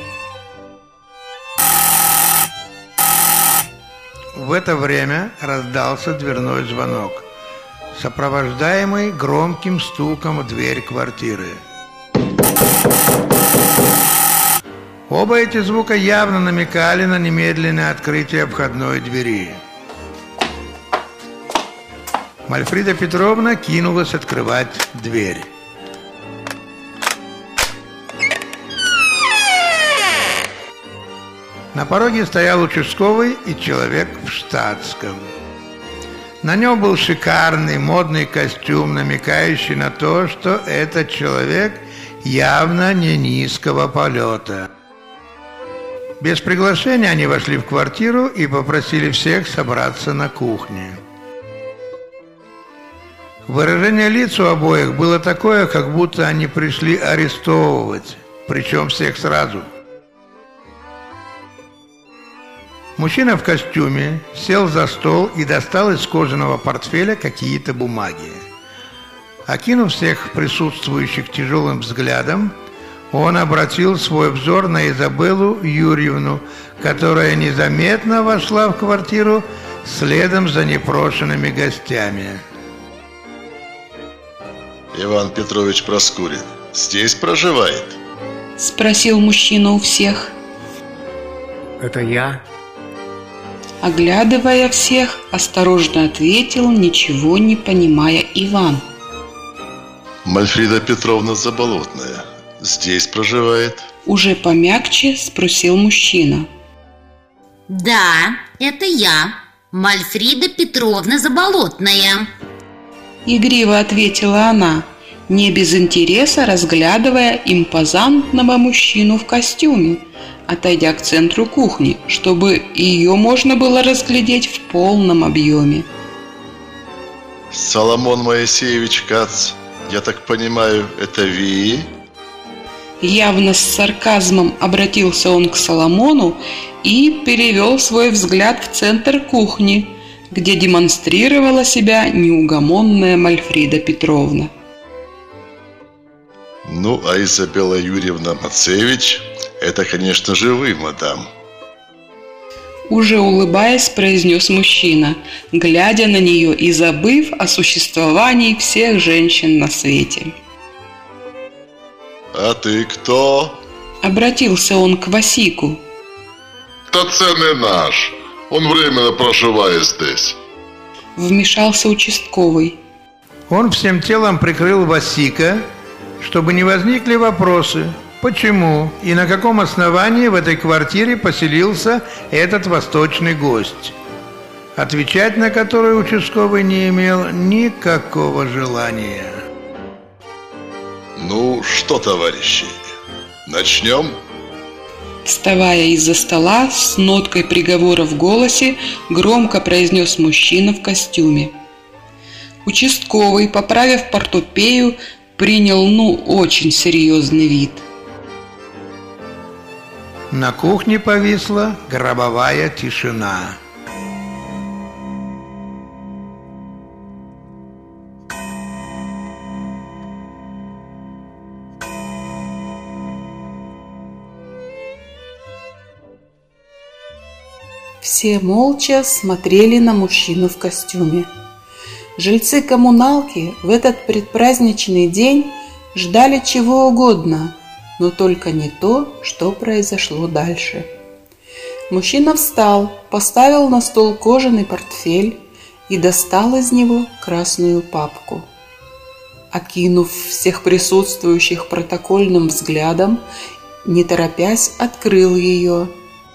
В это время раздался дверной звонок, сопровождаемый громким стуком в дверь квартиры. Оба эти звука явно намекали на немедленное открытие входной двери. Мальфрида Петровна кинулась открывать дверь. На пороге стоял участковый и человек в штатском. На нем был шикарный модный костюм, намекающий на то, что этот человек явно не низкого полета. Без приглашения они вошли в квартиру и попросили всех собраться на кухне. Выражение лиц у обоих было такое, как будто они пришли арестовывать, причем всех сразу. Мужчина в костюме сел за стол и достал из кожаного портфеля какие-то бумаги. Окинув всех присутствующих тяжелым взглядом, он обратил свой взор на Изабеллу Юрьевну, которая незаметно вошла в квартиру следом за непрошенными гостями. Иван Петрович Проскурин здесь проживает? Спросил мужчина у всех. Это я? Оглядывая всех, осторожно ответил, ничего не понимая Иван. Мальфрида Петровна Заболотная здесь проживает? Уже помягче спросил мужчина. Да, это я, Мальфрида Петровна Заболотная. Игриво ответила она, не без интереса разглядывая импозантного мужчину в костюме, отойдя к центру кухни, чтобы ее можно было разглядеть в полном объеме. Соломон Моисеевич Кац, я так понимаю, это вы? Явно с сарказмом обратился он к Соломону и перевел свой взгляд в центр кухни, где демонстрировала себя неугомонная Мальфрида Петровна. Ну, а Изабелла Юрьевна Мацевич, это, конечно же, вы, мадам. Уже улыбаясь, произнес мужчина, глядя на нее и забыв о существовании всех женщин на свете. А ты кто? Обратился он к Васику. Та це не наш. Он временно проживает здесь. Вмешался участковый. Он всем телом прикрыл Васика, чтобы не возникли вопросы, почему и на каком основании в этой квартире поселился этот восточный гость, отвечать на который участковый не имел никакого желания. Ну что, товарищи, начнем? Вставая из-за стола, с ноткой приговора в голосе, громко произнес мужчина в костюме. Участковый, поправив портупею, принял, ну, очень серьезный вид. На кухне повисла гробовая тишина. Все молча смотрели на мужчину в костюме. Жильцы коммуналки в этот предпраздничный день ждали чего угодно, но только не то, что произошло дальше. Мужчина встал, поставил на стол кожаный портфель и достал из него красную папку. Окинув всех присутствующих протокольным взглядом, не торопясь, открыл ее.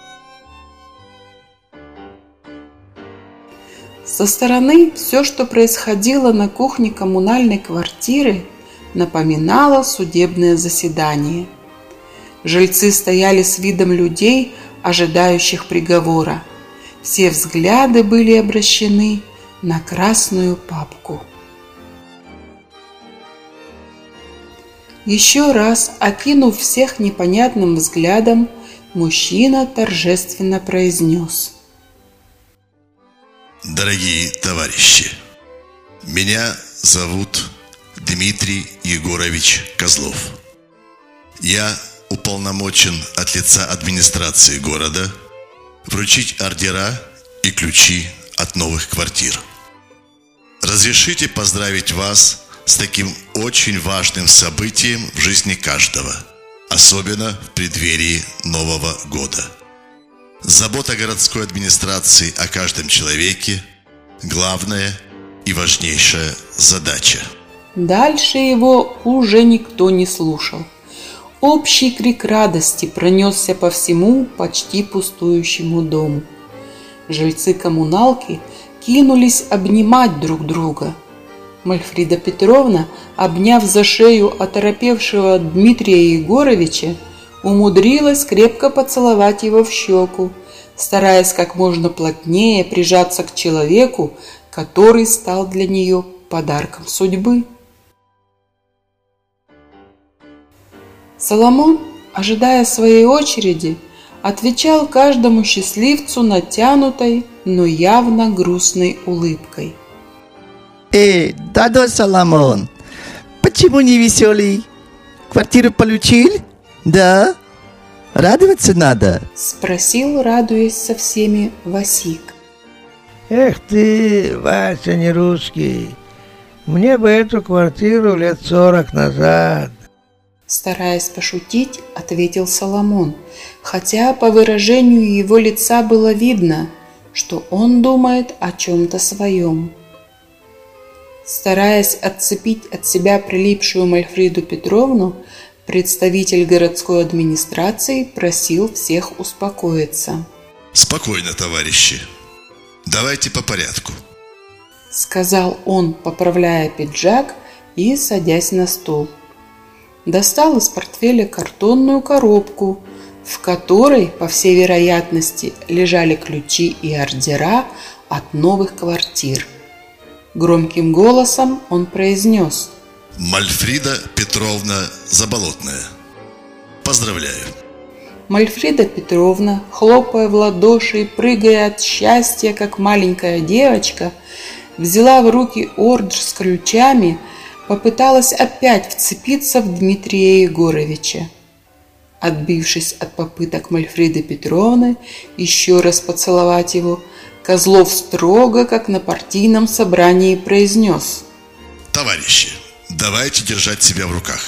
Со стороны все, что происходило на кухне коммунальной квартиры, напоминало судебное заседание. Жильцы стояли с видом людей, ожидающих приговора. Все взгляды были обращены на красную папку. Еще раз, окинув всех непонятным взглядом, мужчина торжественно произнес: Дорогие товарищи, меня зовут Дмитрий Егорович Козлов. Я уполномочен от лица администрации города вручить ордера и ключи от новых квартир. Разрешите поздравить вас с таким очень важным событием в жизни каждого, особенно в преддверии Нового года. Забота городской администрации о каждом человеке – главная и важнейшая задача. Дальше его уже никто не слушал. Общий крик радости пронесся по всему почти пустующему дому. Жильцы коммуналки кинулись обнимать друг друга. Мальфрида Петровна, обняв за шею оторопевшего Дмитрия Егоровича, умудрилась крепко поцеловать его в щеку, стараясь как можно плотнее прижаться к человеку, который стал для нее подарком судьбы. Соломон, ожидая своей очереди, отвечал каждому счастливцу натянутой, но явно грустной улыбкой. Эй, дядя Соломон, почему не веселый? Квартиру получил? Да? Радоваться надо? Спросил, радуясь со всеми, Васик. Эх ты, Вася не русский, мне бы эту квартиру лет сорок назад. Стараясь пошутить, ответил Соломон, хотя по выражению его лица было видно, что он думает о чем-то своем. Стараясь отцепить от себя прилипшую Мальфриду Петровну, представитель городской администрации просил всех успокоиться. Спокойно, товарищи. Давайте по порядку. Сказал он, поправляя пиджак и садясь на стул. Достал из портфеля картонную коробку, в которой, по всей вероятности, лежали ключи и ордера от новых квартир. Громким голосом он произнес: Мальфрида Петровна Заболотная. Поздравляю. Мальфрида Петровна, хлопая в ладоши и прыгая от счастья, как маленькая девочка, взяла в руки ордер с ключами, попыталась опять вцепиться в Дмитрия Егоровича. Отбившись от попыток Мальфриды Петровны еще раз поцеловать его, Козлов строго, как на партийном собрании, произнес: Товарищи, давайте держать себя в руках.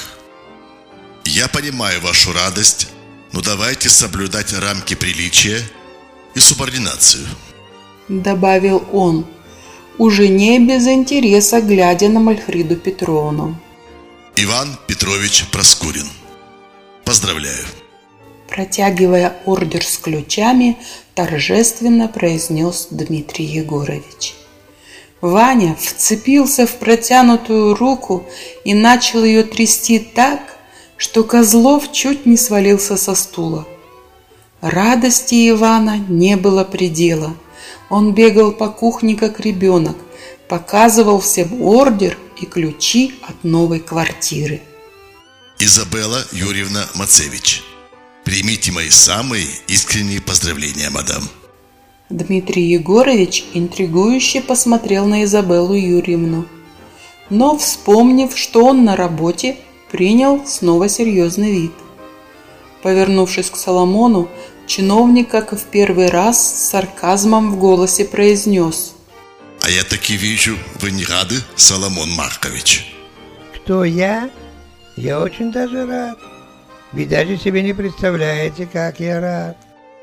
Я понимаю вашу радость, но давайте соблюдать рамки приличия и субординацию. Добавил он, уже не без интереса глядя на Мальфриду Петровну. Иван Петрович Проскурин. Поздравляю. Протягивая ордер с ключами, торжественно произнес Дмитрий Егорович. Ваня вцепился в протянутую руку и начал ее трясти так, что Козлов чуть не свалился со стула. Радости Ивана не было предела. Он бегал по кухне, как ребенок, показывал всем ордер и ключи от новой квартиры. Изабелла Юрьевна Мацевич, примите мои самые искренние поздравления, мадам. Дмитрий Егорович интригующе посмотрел на Изабеллу Юрьевну, но, вспомнив, что он на работе, принял снова серьезный вид. Повернувшись к Соломону, чиновник, как и в первый раз, с сарказмом в голосе произнес: А я таки вижу, вы не рады, Соломон Маркович. Кто я? Я очень даже рад. Вы даже себе не представляете, как я рад.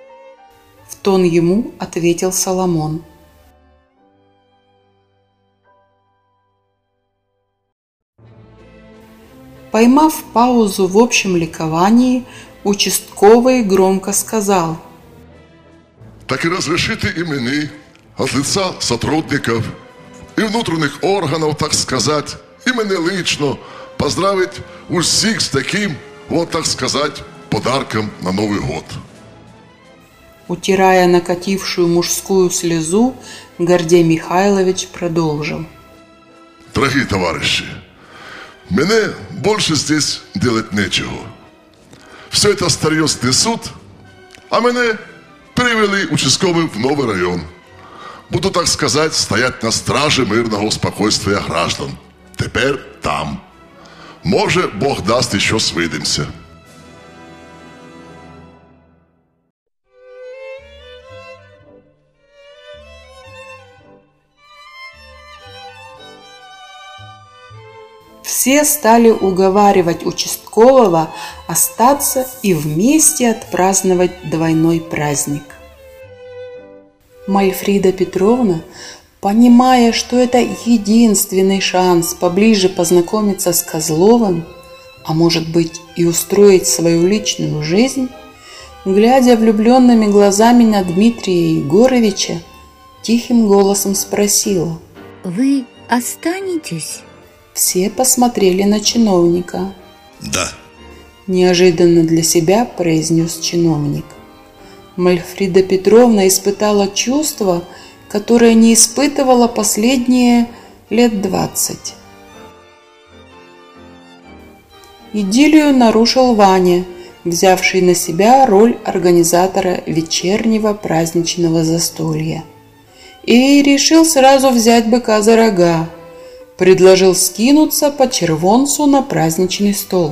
В тон ему ответил Соломон. Поймав паузу в общем ликовании, участковый громко сказал: Так и разрешите и мне от лица сотрудников и внутренних органов, так сказать, и мне лично поздравить усіх с таким, вот так сказать, подарком на Новый год. Утирая накатившую мужскую слезу, Гордей Михайлович продолжил: Дорогие товарищи, мне больше здесь делать нечего. Все это старье снесут, а меня перевели участковым в новый район. Буду, так сказать, стоять на страже мирного спокойствия граждан. Теперь там. Может, Бог даст, еще свидимся. Все стали уговаривать участкового остаться и вместе отпраздновать двойной праздник. Мальфрида Петровна, понимая, что это единственный шанс поближе познакомиться с Козловым, а может быть и устроить свою личную жизнь, глядя влюбленными глазами на Дмитрия Егоровича, тихим голосом спросила: Вы останетесь? Все посмотрели на чиновника. Да. Неожиданно для себя произнес чиновник. Мальфрида Петровна испытала чувство, которое не испытывала последние лет двадцать. Идиллию нарушил Ваня, взявший на себя роль организатора вечернего праздничного застолья. И решил сразу взять быка за рога. Предложил скинуться по червонцу на праздничный стол.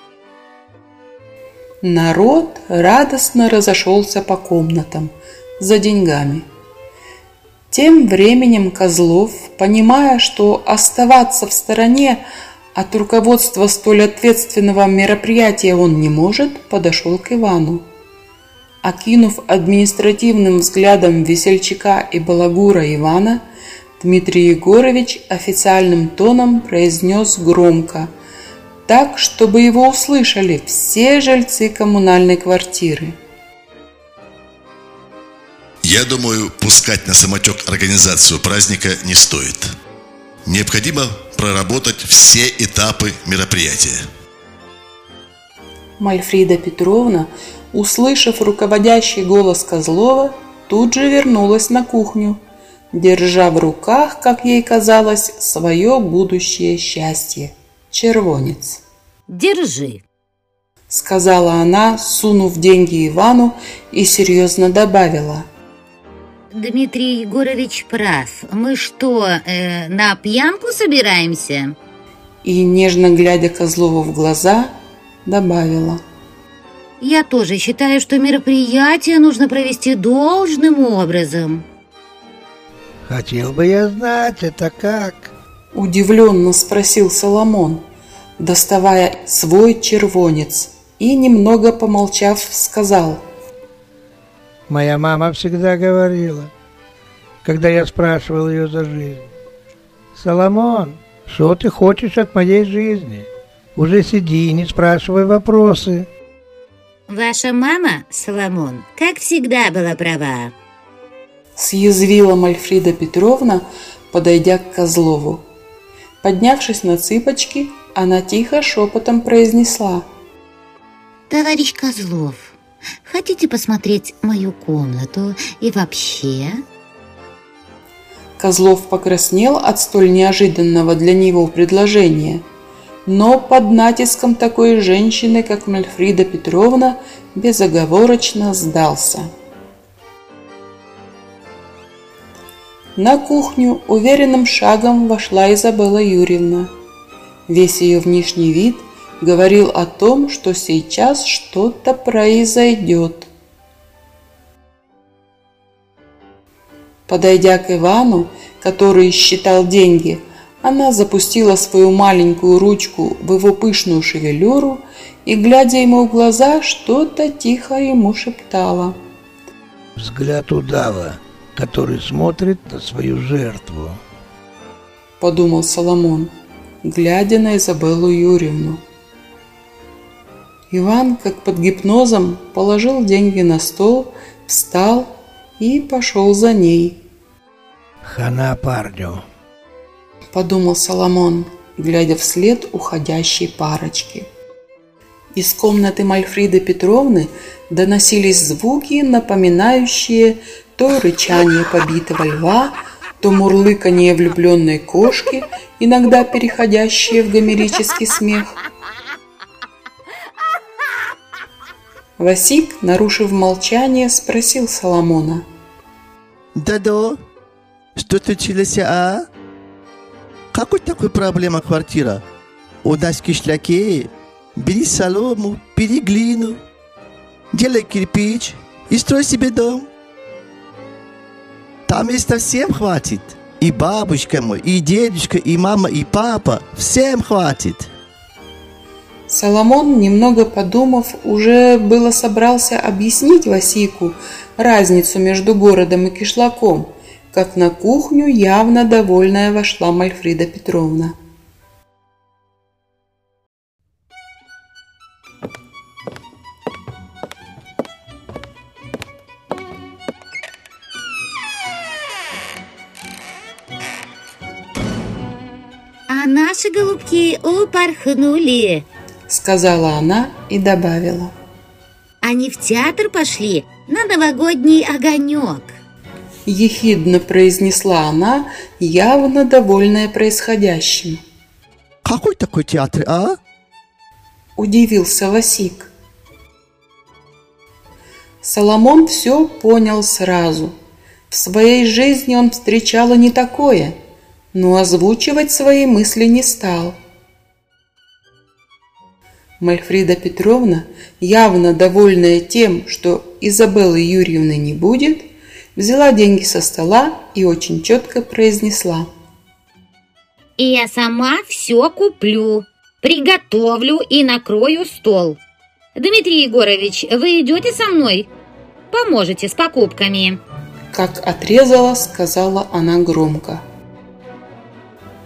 Народ радостно разошелся по комнатам за деньгами. Тем временем Козлов, понимая, что оставаться в стороне от руководства столь ответственного мероприятия он не может, подошел к Ивану. Окинув административным взглядом весельчака и балагура Ивана, Дмитрий Егорович официальным тоном произнес громко, так, чтобы его услышали все жильцы коммунальной квартиры. Я думаю, пускать на самотек организацию праздника не стоит. Необходимо проработать все этапы мероприятия. Мальфрида Петровна, услышав руководящий голос Козлова, тут же вернулась на кухню, держа в руках, как ей казалось, свое будущее счастье – червонец. «Держи», – сказала она, сунув деньги Ивану, и серьезно добавила. «Дмитрий Егорович прав. Мы что, э, на пьянку собираемся?» И, нежно глядя Козлову в глаза, добавила. «Я тоже считаю, что мероприятие нужно провести должным образом». Хотел бы я знать, это как? Удивленно спросил Соломон, доставая свой червонец, и, немного помолчав, сказал. Моя мама всегда говорила, когда я спрашивал ее за жизнь: «Соломон, что ты хочешь от моей жизни? Уже сиди, не спрашивай вопросы». «Ваша мама, Соломон, как всегда была права», — съязвила Мальфрида Петровна, подойдя к Козлову. Поднявшись на цыпочки, она тихо шепотом произнесла. «Товарищ Козлов, хотите посмотреть мою комнату и вообще?» Козлов покраснел от столь неожиданного для него предложения, но под натиском такой женщины, как Мальфрида Петровна, безоговорочно сдался. На кухню уверенным шагом вошла Изабелла Юрьевна. Весь ее внешний вид говорил о том, что сейчас что-то произойдет. Подойдя к Ивану, который считал деньги, она запустила свою маленькую ручку в его пышную шевелюру и, глядя ему в глаза, что-то тихо ему шептала. Взгляд удава, который смотрит на свою жертву, подумал Соломон, глядя на Изабеллу Юрьевну. Иван, как под гипнозом, положил деньги на стол, встал и пошел за ней. «Хана парню», — подумал Соломон, глядя вслед уходящей парочки. Из комнаты Мальфриды Петровны доносились звуки, напоминающие то рычание побитого льва, то мурлыканье влюбленной кошки, иногда переходящее в гомерический смех. Васик, нарушив молчание, спросил Соломона. «Да-да, что случилось, а? Какой такой проблема квартира? У нас кишляки. Бери солому, бери глину, делай кирпич и строй себе дом. Там места всем хватит. И бабушка мой, и дедушка, и мама, и папа. Всем хватит». Соломон, немного подумав, уже было собрался объяснить Васику разницу между городом и кишлаком, как на кухню явно довольная вошла Мальфрида Петровна. «А наши голубки упорхнули», — сказала она и добавила. «Они в театр пошли на новогодний огонек». Ехидно произнесла она, явно довольная происходящим. «Какой такой театр, а?» — удивился Васик. Соломон все понял сразу. В своей жизни он встречал и не такое, но озвучивать свои мысли не стал. Мальфрида Петровна, явно довольная тем, что Изабеллы Юрьевны не будет, взяла деньги со стола и очень четко произнесла. «И я сама все куплю, приготовлю и накрою стол. Дмитрий Егорович, вы идете со мной? Поможете с покупками?» Как отрезала, сказала она громко.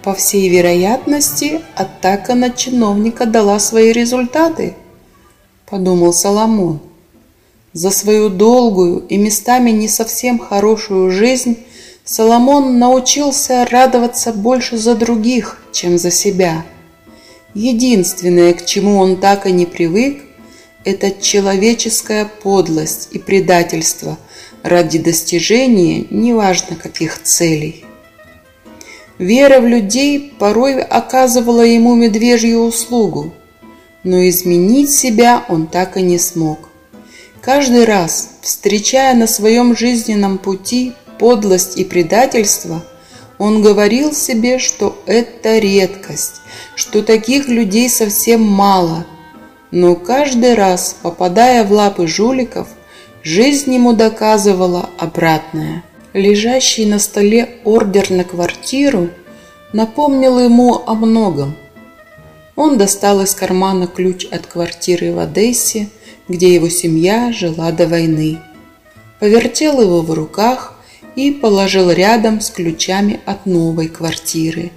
по всей вероятности, атака на чиновника дала свои результаты, подумал Соломон. За свою долгую и местами не совсем хорошую жизнь Соломон научился радоваться больше за других, чем за себя. Единственное, к чему он так и не привык, это человеческая подлость и предательство ради достижения неважно каких целей. Вера в людей порой оказывала ему медвежью услугу, но изменить себя он так и не смог. Каждый раз, встречая на своем жизненном пути подлость и предательство, он говорил себе, что это редкость, что таких людей совсем мало. Но каждый раз, попадая в лапы жуликов, жизнь ему доказывала обратное. Лежащий на столе ордер на квартиру напомнил ему о многом. Он достал из кармана ключ от квартиры в Одессе, где его семья жила до войны. Повертел его в руках и положил рядом с ключами от новой квартиры.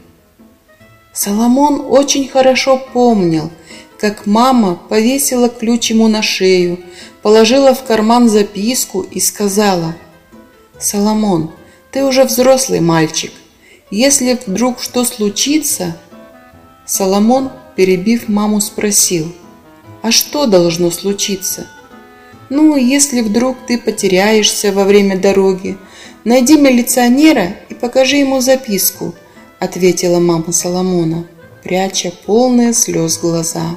Соломон очень хорошо помнил, как мама повесила ключ ему на шею, положила в карман записку и сказала: «Соломон, ты уже взрослый мальчик. Если вдруг что случится...» Соломон, перебив маму, спросил: «А что должно случиться?» «Ну, если вдруг ты потеряешься во время дороги, найди милиционера и покажи ему записку», ответила мама Соломона, пряча полные слез глаза.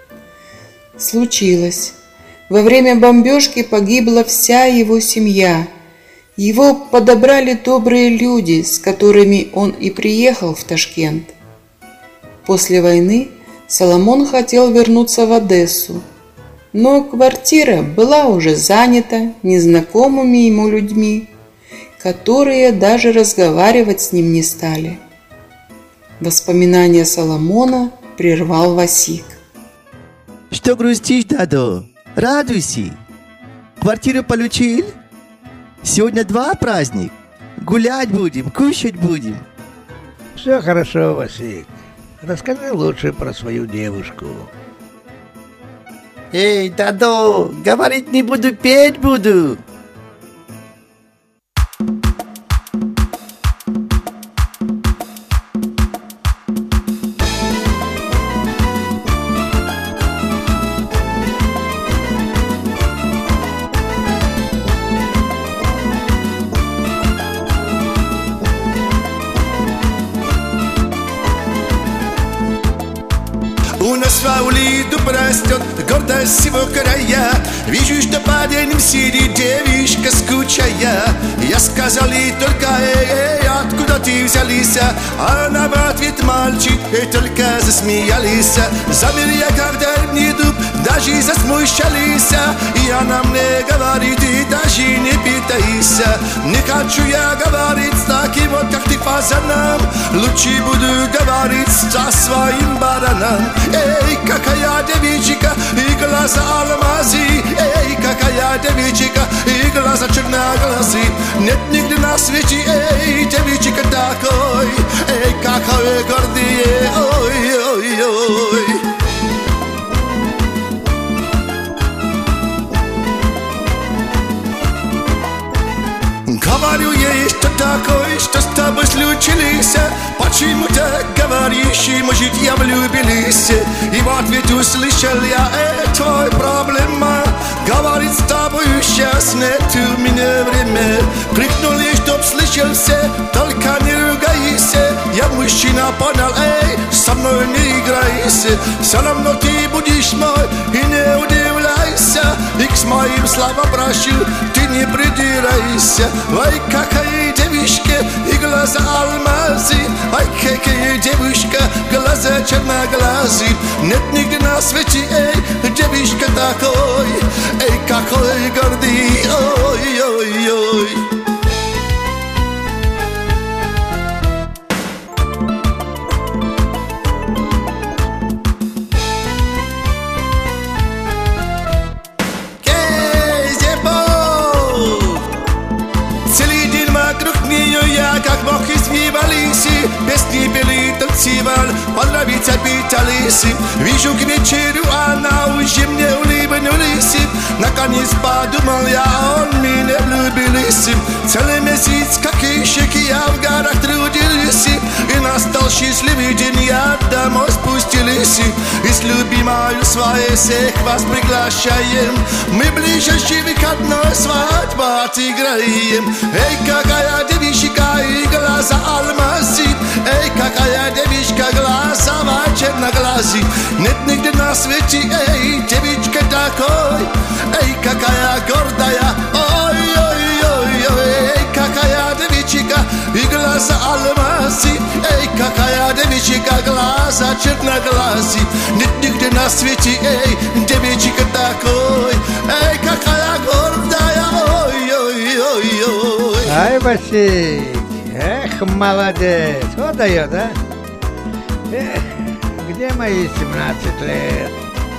Случилось. Во время бомбежки погибла вся его семья. Его подобрали добрые люди, с которыми он и приехал в Ташкент. После войны Соломон хотел вернуться в Одессу, но квартира была уже занята незнакомыми ему людьми, которые даже разговаривать с ним не стали. Воспоминания Соломона прервал Васик. Что грустишь, Дадо? Радуйся. Квартиру получил? Сегодня два праздник. Гулять будем, кушать будем. Все хорошо, Васик. Расскажи лучше про свою девушку. Эй, Дадо, говорить не буду, петь буду. У нас в ауле дуб растет, гордость всего края. Вижу, что под ним сидит девичка скучая. Я сказал ей только: эй, эй, откуда ты взялись? А она в ответ молчит, и только засмеялись. Замер я, когда не дуб, даже засмущались. И она мне говорит: и даже не питайся. Не хочу я говорить с таким вот, как ты, фазаном. Лучше буду говорить со своим бараном. Эй, какая девичка, и глаза алмазы. Эй, какая девичка, и глаза черноглазы. Нет нигде на свете, эй, девичка такой. Эй, какой гордый, ой, ой, ой. Говорю ей, что такое, что с тобой случилось. Почему так говоришь, и может я влюбились? И в ответ услышал я: эй, твой проблема. Говорит, с тобой сейчас нет у меня время. Крикнул ей, чтоб слышал все, только не ругайся. Я мужчина, понял, эй, со мной не играйся. Все равно ты будешь мой, и не удивляйся. И к моим словам прошу, ты не придирайся. Ой, какая девушка, и глаза алмазы. Ой, какая девушка, глаза черноглазы. Нет нигде на свете, эй, девушка такой. Эй, какой гордый, ой, ой, ой. Как бог извивались, песни пели, поздравить опять Алисы. Вижу к вечеру, она уже мне улыбнулась. Наконец подумал я, он меня влюбились. Целый месяц, как и щеки, я в горах трудились. И настал счастливый день, я домой спустились. И с любимою своей всех вас приглашаем. Мы ближайший выходной свадьбу отыграем. Эй, какая девичка и глаза алмазы. Эй, какая девичка, глаза черноглазый. Нет нигде на свете, эй, девичка такой. Эй, какая гордая, ой-ой-ой-ой. Эй, какая девичка и глаза алмазы. Эй, какая девичка, глаза черноглазый. Нет нигде на свете, эй, девичка такой. Эй, какая гордая, ой-ой-ой-ой. Ай, Василий, эх, молодец, вот дает, а? Эх, где мои семнадцать лет?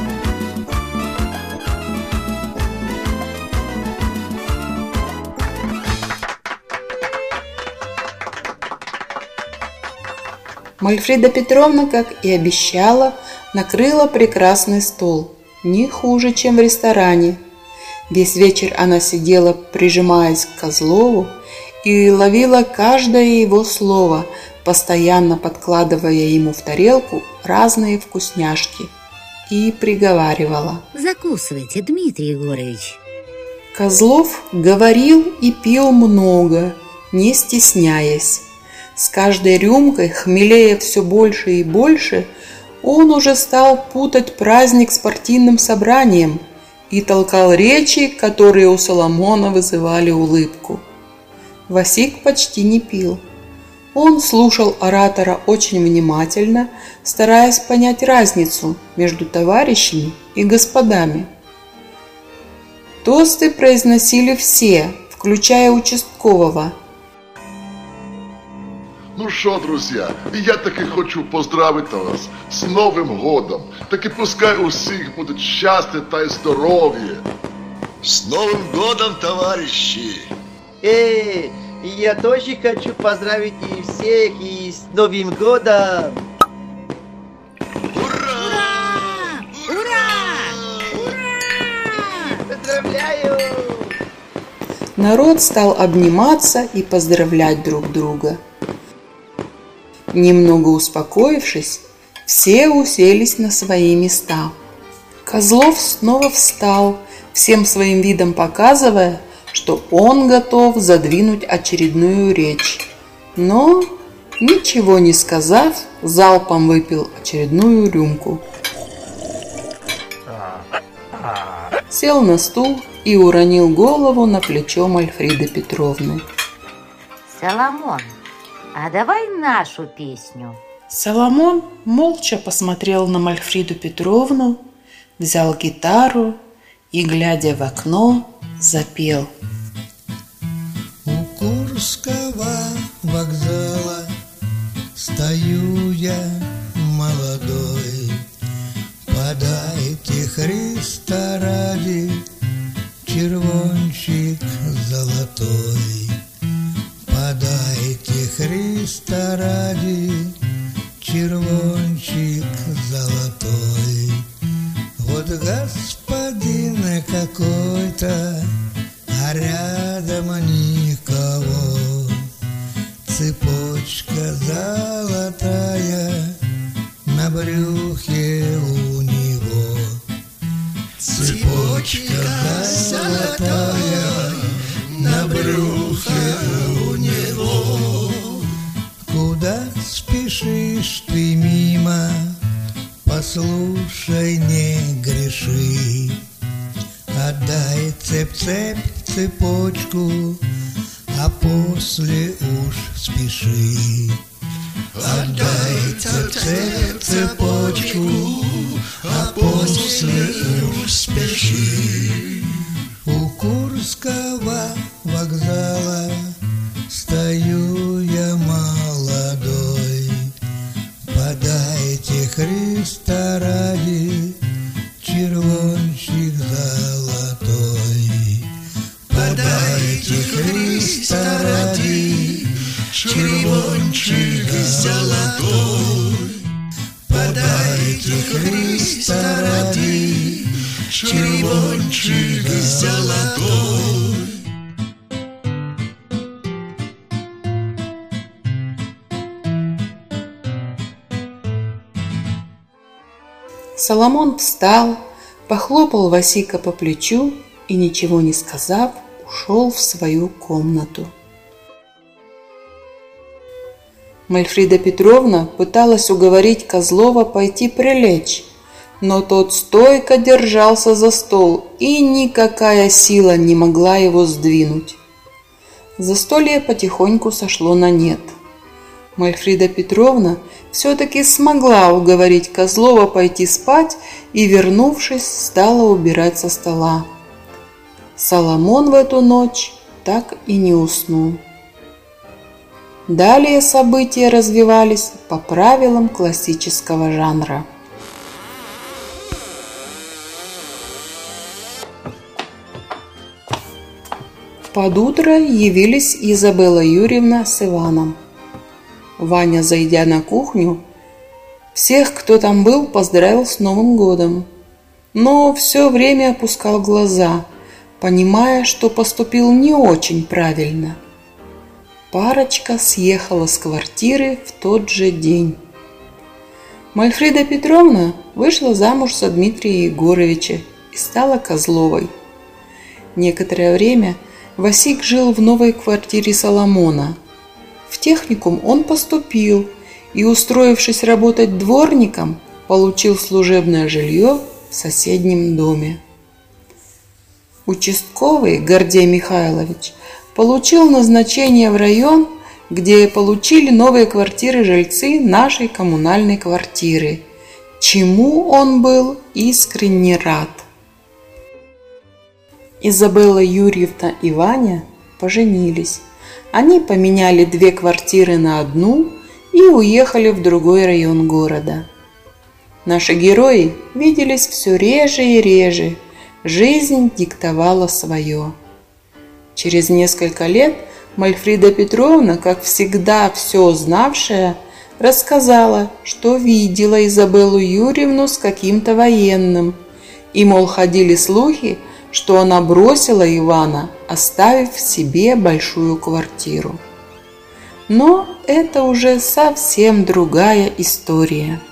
Мальфрида Петровна, как и обещала, накрыла прекрасный стол, не хуже, чем в ресторане. Весь вечер она сидела, прижимаясь к Козлову, и ловила каждое его слово, постоянно подкладывая ему в тарелку разные вкусняшки, и приговаривала: «Закусывайте, Дмитрий Егорович». Козлов говорил и пил много, не стесняясь. С каждой рюмкой, хмелея все больше и больше, он уже стал путать праздник с партийным собранием и толкал речи, которые у Соломона вызывали улыбку. Васик почти не пил. Он слушал оратора очень внимательно, стараясь понять разницу между товарищами и господами. Тосты произносили все, включая участкового. Ну що, друзі, я таки хочу поздравити вас з Новим годом. Таки пускай у всіх буде щастя та й здоров'я. С Новым годом, товарищи! Эй, я тоже хочу поздравить и всех, и с Новым годом! Ура! Ура! Поздравляю! Народ стал обниматься и поздравлять друг друга. Немного успокоившись, все уселись на свои места. Козлов снова встал, всем своим видом показывая, что он готов задвинуть очередную речь. Но, ничего не сказав, залпом выпил очередную рюмку. Сел на стул и уронил голову на плечо Мальфриды Петровны. Соломон, а давай нашу песню. Соломон молча посмотрел на Мальфриду Петровну, взял гитару и, глядя в окно, запел. У Курского вокзала стою я молодой. Подайте Христа ради червончик золотой. Подайте Христа ради червончик золотой. Вот господин какой-то, а рядом никого. Цепочка золотая на брюхе у него. Цепочка золотая на брюхе у него. Куда спешишь ты мимо? Послушай, не греши. Отдай цепь-цепь цепочку, а после уж спеши. Отдай цепь-цепь цепочку, а после уж спеши. У Курского вокзала стою я молодой. Подайте Христа ради червончик золотой. Подайте Христа ради червончик золотой. Подайте Христа ради, червончик золотой. Соломон встал, похлопал Васика по плечу и, ничего не сказав, ушел в свою комнату. Мальфрида Петровна пыталась уговорить Козлова пойти прилечь, но тот стойко держался за стол, и никакая сила не могла его сдвинуть. Застолье потихоньку сошло на нет. Мальфрида Петровна все-таки смогла уговорить Козлова пойти спать и, вернувшись, стала убирать со стола. Соломон в эту ночь так и не уснул. Далее события развивались по правилам классического жанра. Под утро явились Изабелла Юрьевна с Иваном. Ваня, зайдя на кухню, всех, кто там был, поздравил с Новым годом, но все время опускал глаза, понимая, что поступил не очень правильно. Парочка съехала с квартиры в тот же день. Мальфрида Петровна вышла замуж за Дмитрия Егоровича и стала Козловой. Некоторое время Васик жил в новой квартире Соломона. В техникум он поступил и, устроившись работать дворником, получил служебное жилье в соседнем доме. Участковый Гордей Михайлович получил назначение в район, где получили новые квартиры жильцы нашей коммунальной квартиры, чему он был искренне рад. Изабелла Юрьевна и Ваня поженились. Они поменяли две квартиры на одну и уехали в другой район города. Наши герои виделись все реже и реже. Жизнь диктовала свое. Через несколько лет Мальфрида Петровна, как всегда все знавшая, рассказала, что видела Изабеллу Юрьевну с каким-то военным. И, мол, ходили слухи, что она бросила Ивана, оставив себе большую квартиру. Но это уже совсем другая история.